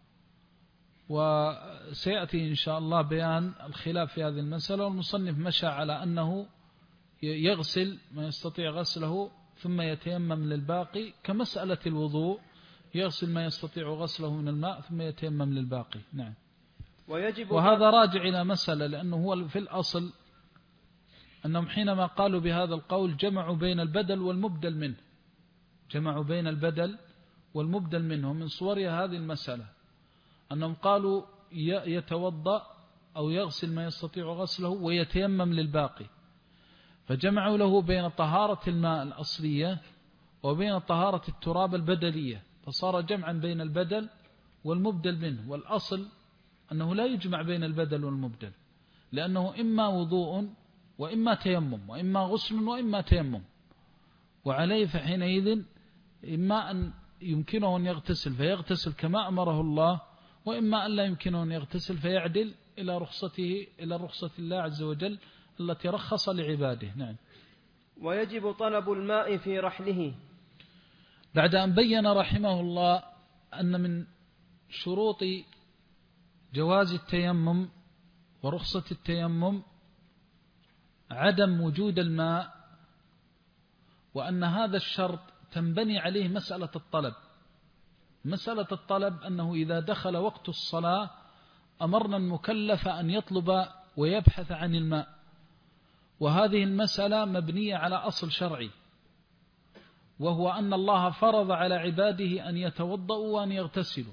وسيأتي إن شاء الله بيان الخلاف في هذه المسألة. والمصنف مشى على أنه يغسل ما يستطيع غسله ثم يتيمم للباقي، كمسألة الوضوء يغسل ما يستطيع غسله من الماء ثم يتيمم للباقي. نعم. وهذا راجع إلى مسألة، لأنه هو في الأصل أنهم حينما قالوا بهذا القول جمعوا بين البدل والمبدل منه، جمعوا بين البدل والمبدل منه. من صورها هذه المسألة أنهم قالوا يتوضأ أو يغسل ما يستطيع غسله ويتيمم للباقي، فجمعوا له بين طهارة الماء الأصلية وبين طهارة التراب البدلية، فصار جمعا بين البدل والمبدل منه. والأصل أنه لا يجمع بين البدل والمبدل، لأنه إما وضوء وإما تيمم، وإما غسل وإما تيمم، وعليه فحينئذ إما أن يمكنه أن يغتسل فيغتسل كما أمره الله، وإما أن لا يمكنه أن يغتسل فيعدل إلى رخصته، إلى رخصة الله عز وجل التي رخص لعباده. نعم. ويجب طلب الماء في رحله. بعد أن بين رحمه الله أن من شروط جواز التيمم ورخصة التيمم عدم وجود الماء، وأن هذا الشرط تنبني عليه مسألة الطلب. مسألة الطلب أنه إذا دخل وقت الصلاة أمرنا المكلف أن يطلب ويبحث عن الماء، وهذه المسألة مبنية على أصل شرعي، وهو أن الله فرض على عباده أن يتوضأوا وأن يغتسلوا،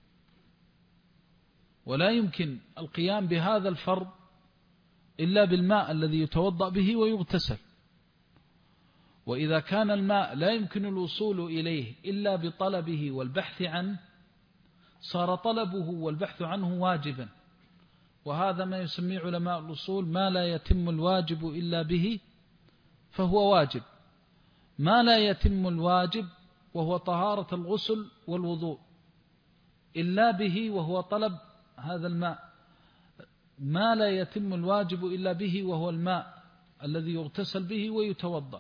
ولا يمكن القيام بهذا الفرض إلا بالماء الذي يتوضأ به ويغتسل. وإذا كان الماء لا يمكن الوصول إليه إلا بطلبه والبحث عنه، صار طلبه والبحث عنه واجبا. وهذا ما يسميه علماء الأصول ما لا يتم الواجب إلا به فهو واجب. ما لا يتم الواجب وهو طهارة الغسل والوضوء إلا به وهو طلب هذا الماء. ما لا يتم الواجب إلا به وهو الماء الذي يغتسل به ويتوضأ.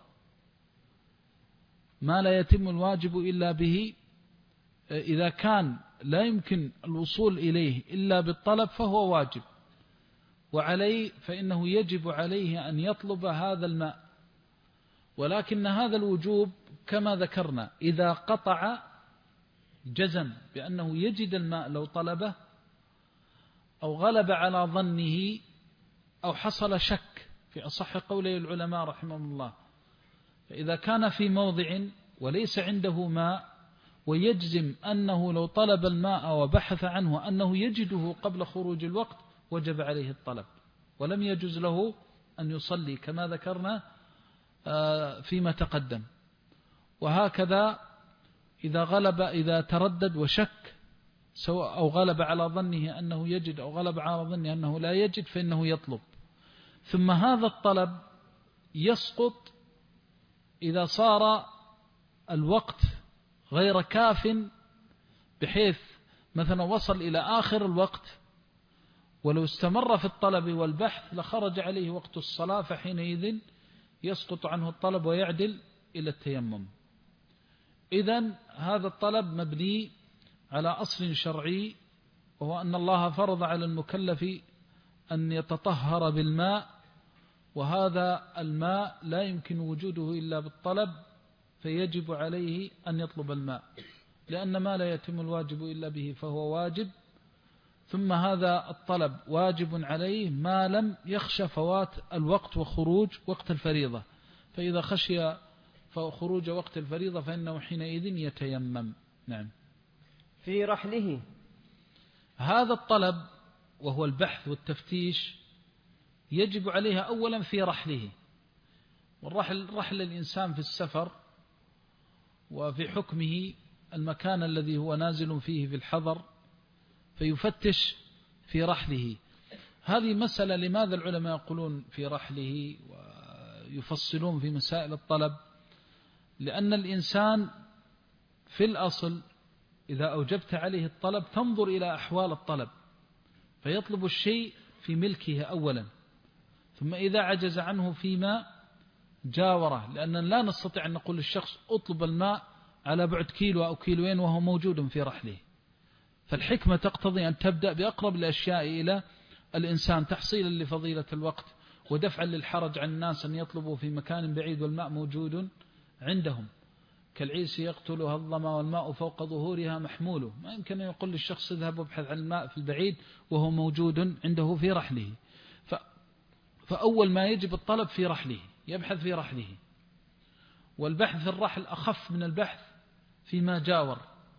ما لا يتم الواجب إلا به إذا كان لا يمكن الوصول إليه إلا بالطلب فهو واجب، وعليه فإنه يجب عليه أن يطلب هذا الماء. ولكن هذا الوجوب كما ذكرنا إذا قطع جزم بأنه يجد الماء لو طلبه، أو غلب على ظنه، أو حصل شك في أصح قولي العلماء رحمهم الله. فإذا كان في موضع وليس عنده ماء ويجزم أنه لو طلب الماء وبحث عنه أنه يجده قبل خروج الوقت وجب عليه الطلب، ولم يجوز له أن يصلي كما ذكرنا فيما تقدم. وهكذا إذا تردد وشك سواء أو غلب على ظنه أنه يجد أو غلب على ظنه أنه لا يجد فإنه يطلب. ثم هذا الطلب يسقط إذا صار الوقت غير كاف، بحيث مثلا وصل إلى آخر الوقت ولو استمر في الطلب والبحث لخرج عليه وقت الصلاة، فحينئذ يسقط عنه الطلب ويعدل إلى التيمم. إذن هذا الطلب مبني على أصل شرعي، وهو أن الله فرض على المكلف أن يتطهر بالماء، وهذا الماء لا يمكن وجوده إلا بالطلب، فيجب عليه أن يطلب الماء، لأن ما لا يتم الواجب إلا به فهو واجب. ثم هذا الطلب واجب عليه ما لم يخشى فوات الوقت وخروج وقت الفريضة، فإذا خشي خروج وقت الفريضة فإنه حينئذ يتيمم. نعم. في رحله، هذا الطلب وهو البحث والتفتيش يجب عليها أولا في رحله. رحل الإنسان في السفر وفي حكمه المكان الذي هو نازل فيه في الحضر، فيفتش في رحله. هذه مسألة لماذا العلماء يقولون في رحله ويفصلون في مسائل الطلب؟ لأن الإنسان في الأصل إذا أوجبت عليه الطلب تنظر إلى أحوال الطلب، فيطلب الشيء في ملكه أولا، ثم إذا عجز عنه فيما جاوره، لأننا لا نستطيع أن نقول للشخص أطلب الماء على بعد كيلو أو كيلوين وهو موجود في رحله. فالحكمة تقتضي أن تبدأ بأقرب الأشياء إلى الإنسان تحصيلا لفضيلة الوقت ودفعا للحرج عن الناس أن يطلبوا في مكان بعيد والماء موجود عندهم، كالعيس يقتلها الظما والماء فوق ظهورها محموله. ما يمكن أن يقول للشخص اذهب وابحث عن الماء في البعيد وهو موجود عنده في رحله. فأول ما يجب الطلب في رحله، يبحث في رحله. والبحث في الرحل أخف من البحث فيما جاور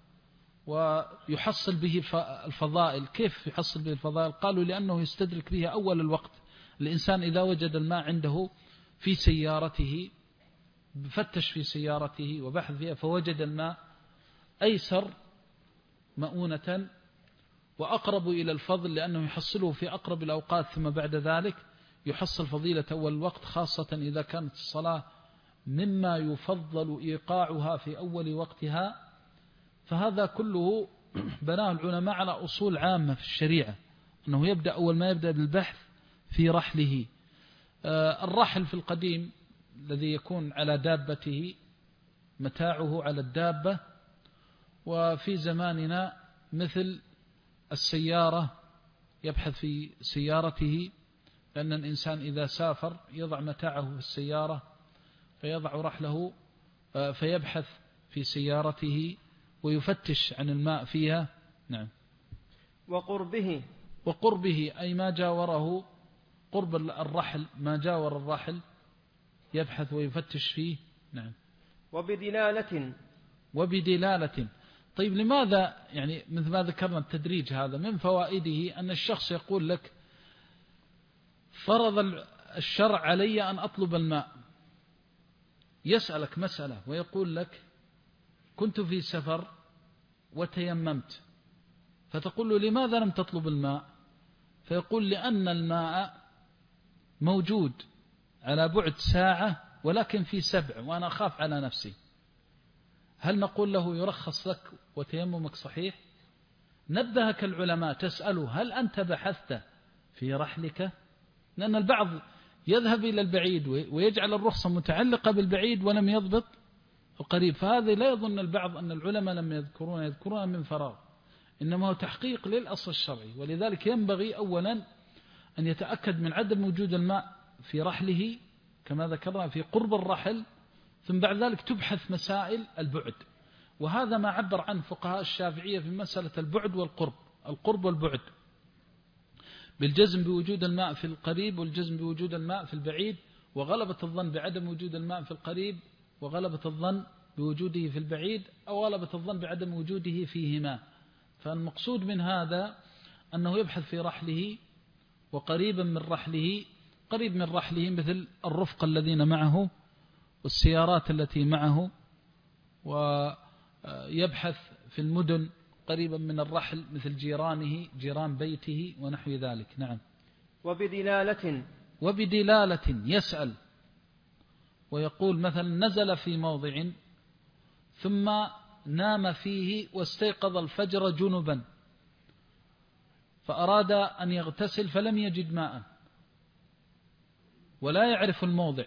ويحصل به الفضائل. كيف يحصل به الفضائل؟ قالوا لأنه يستدرك به أول الوقت. الإنسان إذا وجد الماء عنده في سيارته، فتش في سيارته وبحث فيها فوجد الماء، أيسر مؤونة وأقرب إلى الفضل، لأنه يحصله في أقرب الأوقات، ثم بعد ذلك يحصل فضيلة أول الوقت، خاصة إذا كانت الصلاة مما يفضل إيقاعها في أول وقتها. فهذا كله بناه العلماء على أصول عامة في الشريعة، أنه يبدأ أول ما يبدأ بالبحث في رحله. الرحل في القديم الذي يكون على دابته، متاعه على الدابة، وفي زماننا مثل السيارة يبحث في سيارته، لأن الإنسان إذا سافر يضع متاعه في السيارة فيضع رحله فيبحث في سيارته ويفتش عن الماء فيها. نعم. وقربه أي ما جاوره، قرب الرحل، ما جاور الرحل يبحث ويفتش فيه. نعم. وبدلالة. طيب لماذا يعني مثل ما ذكرنا التدريج هذا من فوائده أن الشخص يقول لك فرض الشرع علي أن أطلب الماء، يسألك مسألة ويقول لك كنت في سفر وتيممت، فتقول له لماذا لم تطلب الماء؟ فيقول لأن الماء موجود على بعد ساعة ولكن في 7 وأنا أخاف على نفسي. هل نقول له يرخص لك وتيممك صحيح؟ نبهك العلماء تسأله هل أنت بحثت في رحلك؟ لأن البعض يذهب إلى البعيد ويجعل الرخصة متعلقة بالبعيد ولم يضبط القريب، فهذا لا يظن البعض أن العلماء لم يذكرون من فراغ، إنما هو تحقيق للأصل الشرعي. ولذلك ينبغي أولا أن يتأكد من عدم وجود الماء في رحله كما ذكرنا في قرب الرحل، ثم بعد ذلك تبحث مسائل البعد. وهذا ما عبر عنه فقهاء الشافعية في مسألة البعد والقرب، القرب والبعد، بالجزم بوجود الماء في القريب والجزم بوجود الماء في البعيد، وغلبة الظن بعدم وجود الماء في القريب وغلبة الظن بوجوده في البعيد، أو غلبة الظن بعدم وجوده فيهما. فالمقصود من هذا أنه يبحث في رحله وقريبا من رحله، قريب من رحله مثل الرفق الذين معه والسيارات التي معه، ويبحث في المدن قريبا من الرحل مثل جيرانه، جيران بيته ونحو ذلك. نعم. وبدلالة يسأل ويقول مثلا نزل في موضع ثم نام فيه واستيقظ الفجر جنبا، فأراد أن يغتسل فلم يجد ماء ولا يعرف الموضع،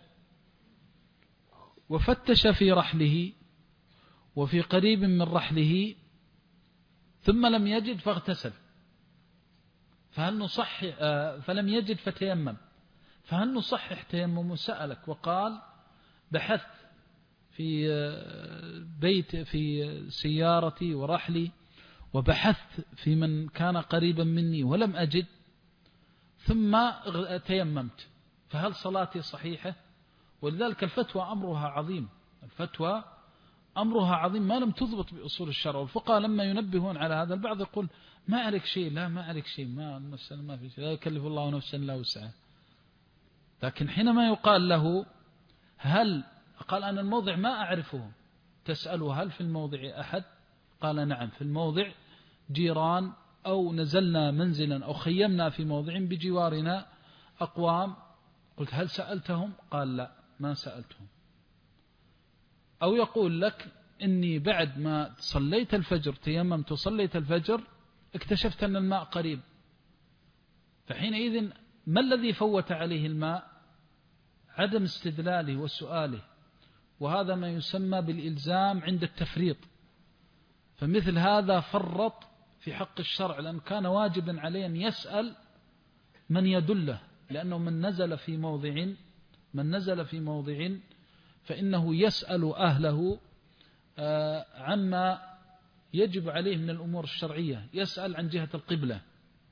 وفتش في رحله وفي قريب من رحله ثم لم يجد فاغتسل، فلم يجد فتيمم، فهل نصحح تيمم؟ سألك وقال بحثت في بيت في سيارتي ورحلي وبحثت في من كان قريبا مني ولم أجد، ثم تيممت، فهل صلاتي صحيحة؟ ولذلك الفتوى أمرها عظيم، الفتوى أمرها عظيم ما لم تضبط بأصول الشرع. والفقهاء لما ينبهون على هذا البعض يقول ما عليك شيء، لا ما عليك شيء، ما في شيء، لا يكلف الله نفسا لا وسعها. لكن حينما يقال له هل قال أنا الموضع ما أعرفه، تسأله هل في الموضع أحد؟ قال نعم في الموضع جيران، أو نزلنا منزلا أو خيمنا في موضع بجوارنا أقوام. قلت هل سألتهم؟ قال لا ما سألتهم. أو يقول لك إني بعد ما صليت الفجر تيممت وصليت الفجر اكتشفت أن الماء قريب، فحينئذ ما الذي فوت عليه الماء؟ عدم استدلاله وسؤاله، وهذا ما يسمى بالإلزام عند التفريط. فمثل هذا فرط في حق الشرع، لأن كان واجبا عليه أن يسأل من يدله، لأنه من نزل في موضع فإنه يسأل أهله عما يجب عليه من الأمور الشرعية، يسأل عن جهة القبلة،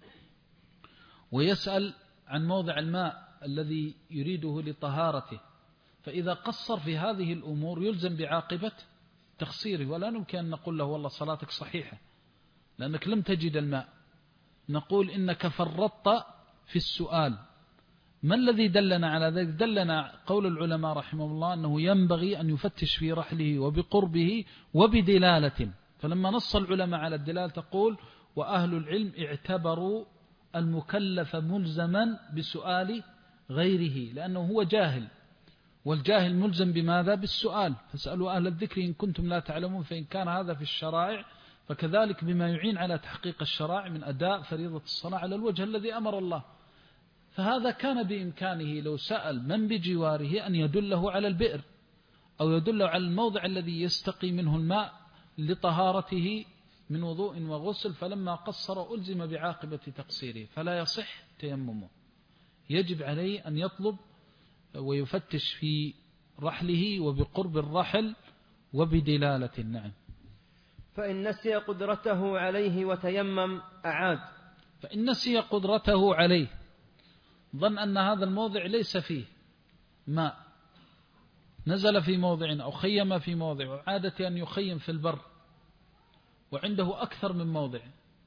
ويسأل عن موضع الماء الذي يريده لطهارته. فإذا قصر في هذه الأمور يلزم بعاقبة تقصيره، ولا يمكن أن نقول له والله صلاتك صحيحة لأنك لم تجد الماء. نقول إنك فرطت في السؤال. ما الذي دلنا على ذلك؟ دلنا قول العلماء رحمه الله أنه ينبغي أن يفتش في رحله وبقربه وبدلالة. فلما نص العلماء على الدلالة تقول وأهل العلم اعتبروا المكلف ملزما بسؤال غيره، لأنه هو جاهل، والجاهل ملزم بماذا؟ بالسؤال. فاسألوا أهل الذكر إن كنتم لا تعلمون. فإن كان هذا في الشرائع فكذلك بما يعين على تحقيق الشرائع من أداء فريضة الصلاة على الوجه الذي أمر الله. فهذا كان بإمكانه لو سأل من بجواره أن يدله على البئر أو يدله على الموضع الذي يستقي منه الماء لطهارته من وضوء وغسل، فلما قصر ألزم بعاقبة تقصيره، فلا يصح تيممه. يجب عليه أن يطلب ويفتش في رحله وبقرب الرحل وبدلالة. نعم. فإن نسي قدرته عليه وتيمم أعاد. فإن نسي قدرته عليه، ظن أن هذا الموضع ليس فيه ماء، نزل في موضع أو خيم في موضع، وعادة أن يخيم في البر وعنده أكثر من موضع،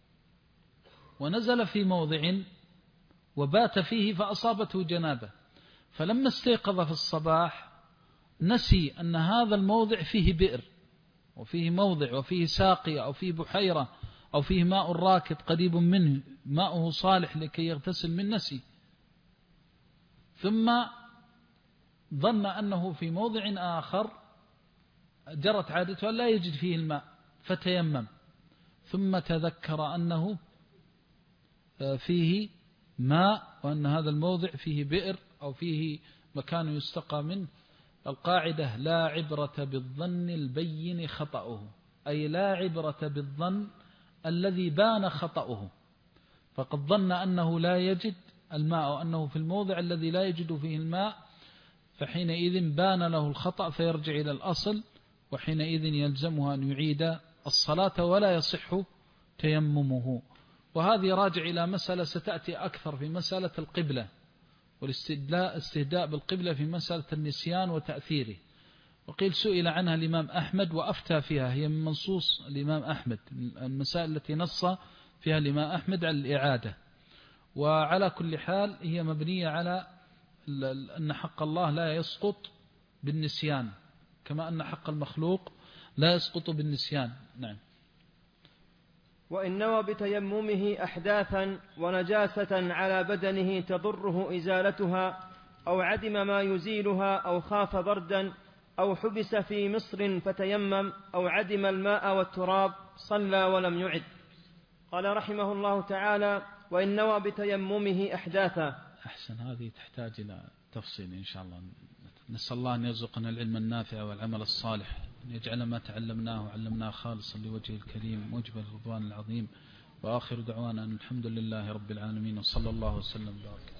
ونزل في موضع وبات فيه فأصابته جنابة، فلما استيقظ في الصباح نسي أن هذا الموضع فيه بئر وفيه موضع وفيه ساقية أو فيه بحيرة أو فيه ماء راكد قريب منه ماؤه صالح لكي يغتسل من نسي، ثم ظن أنه في موضع آخر جرت عادته لا يجد فيه الماء فتيمم، ثم تذكر أنه فيه ماء وأن هذا الموضع فيه بئر أو فيه مكان يستقى منه. القاعدة لا عبرة بالظن البين خطأه، أي لا عبرة بالظن الذي بان خطأه، فقد ظن أنه لا يجد الماء وأنه في الموضع الذي لا يجد فيه الماء، فحينئذ بان له الخطأ فيرجع إلى الأصل، وحينئذ يلزمها أن يعيد الصلاة ولا يصح تيممه. وهذه راجع إلى مسألة ستأتي أكثر في مسألة القبلة والاستهداء بالقبلة في مسألة النسيان وتأثيره. وقيل سئل عنها الإمام أحمد وأفتى فيها، هي من منصوص الإمام أحمد، المسائل التي نص فيها الإمام أحمد على الإعادة. وعلى كل حال هي مبنية على أن حق الله لا يسقط بالنسيان، كما أن حق المخلوق لا يسقط بالنسيان. نعم. وإن نوى بتيممه أحداثا ونجاسة على بدنه تضره إزالتها، أو عدم ما يزيلها، أو خاف بردا، أو حبس في مصر فتيمم، أو عدم الماء والتراب، صلى ولم يعد. قال رحمه الله تعالى: وإن نوى بتيممه أحداثا. أحسن، هذه تحتاج إلى تفصيل إن شاء الله. نسأل الله أن يرزقنا العلم النافع والعمل الصالح، أن يجعل ما تعلمناه وعلمناه خالصا لوجهه الكريم موجب الرضوان العظيم. وآخر دعوانا أن الحمد لله رب العالمين، وصلى الله وسلم وبارك.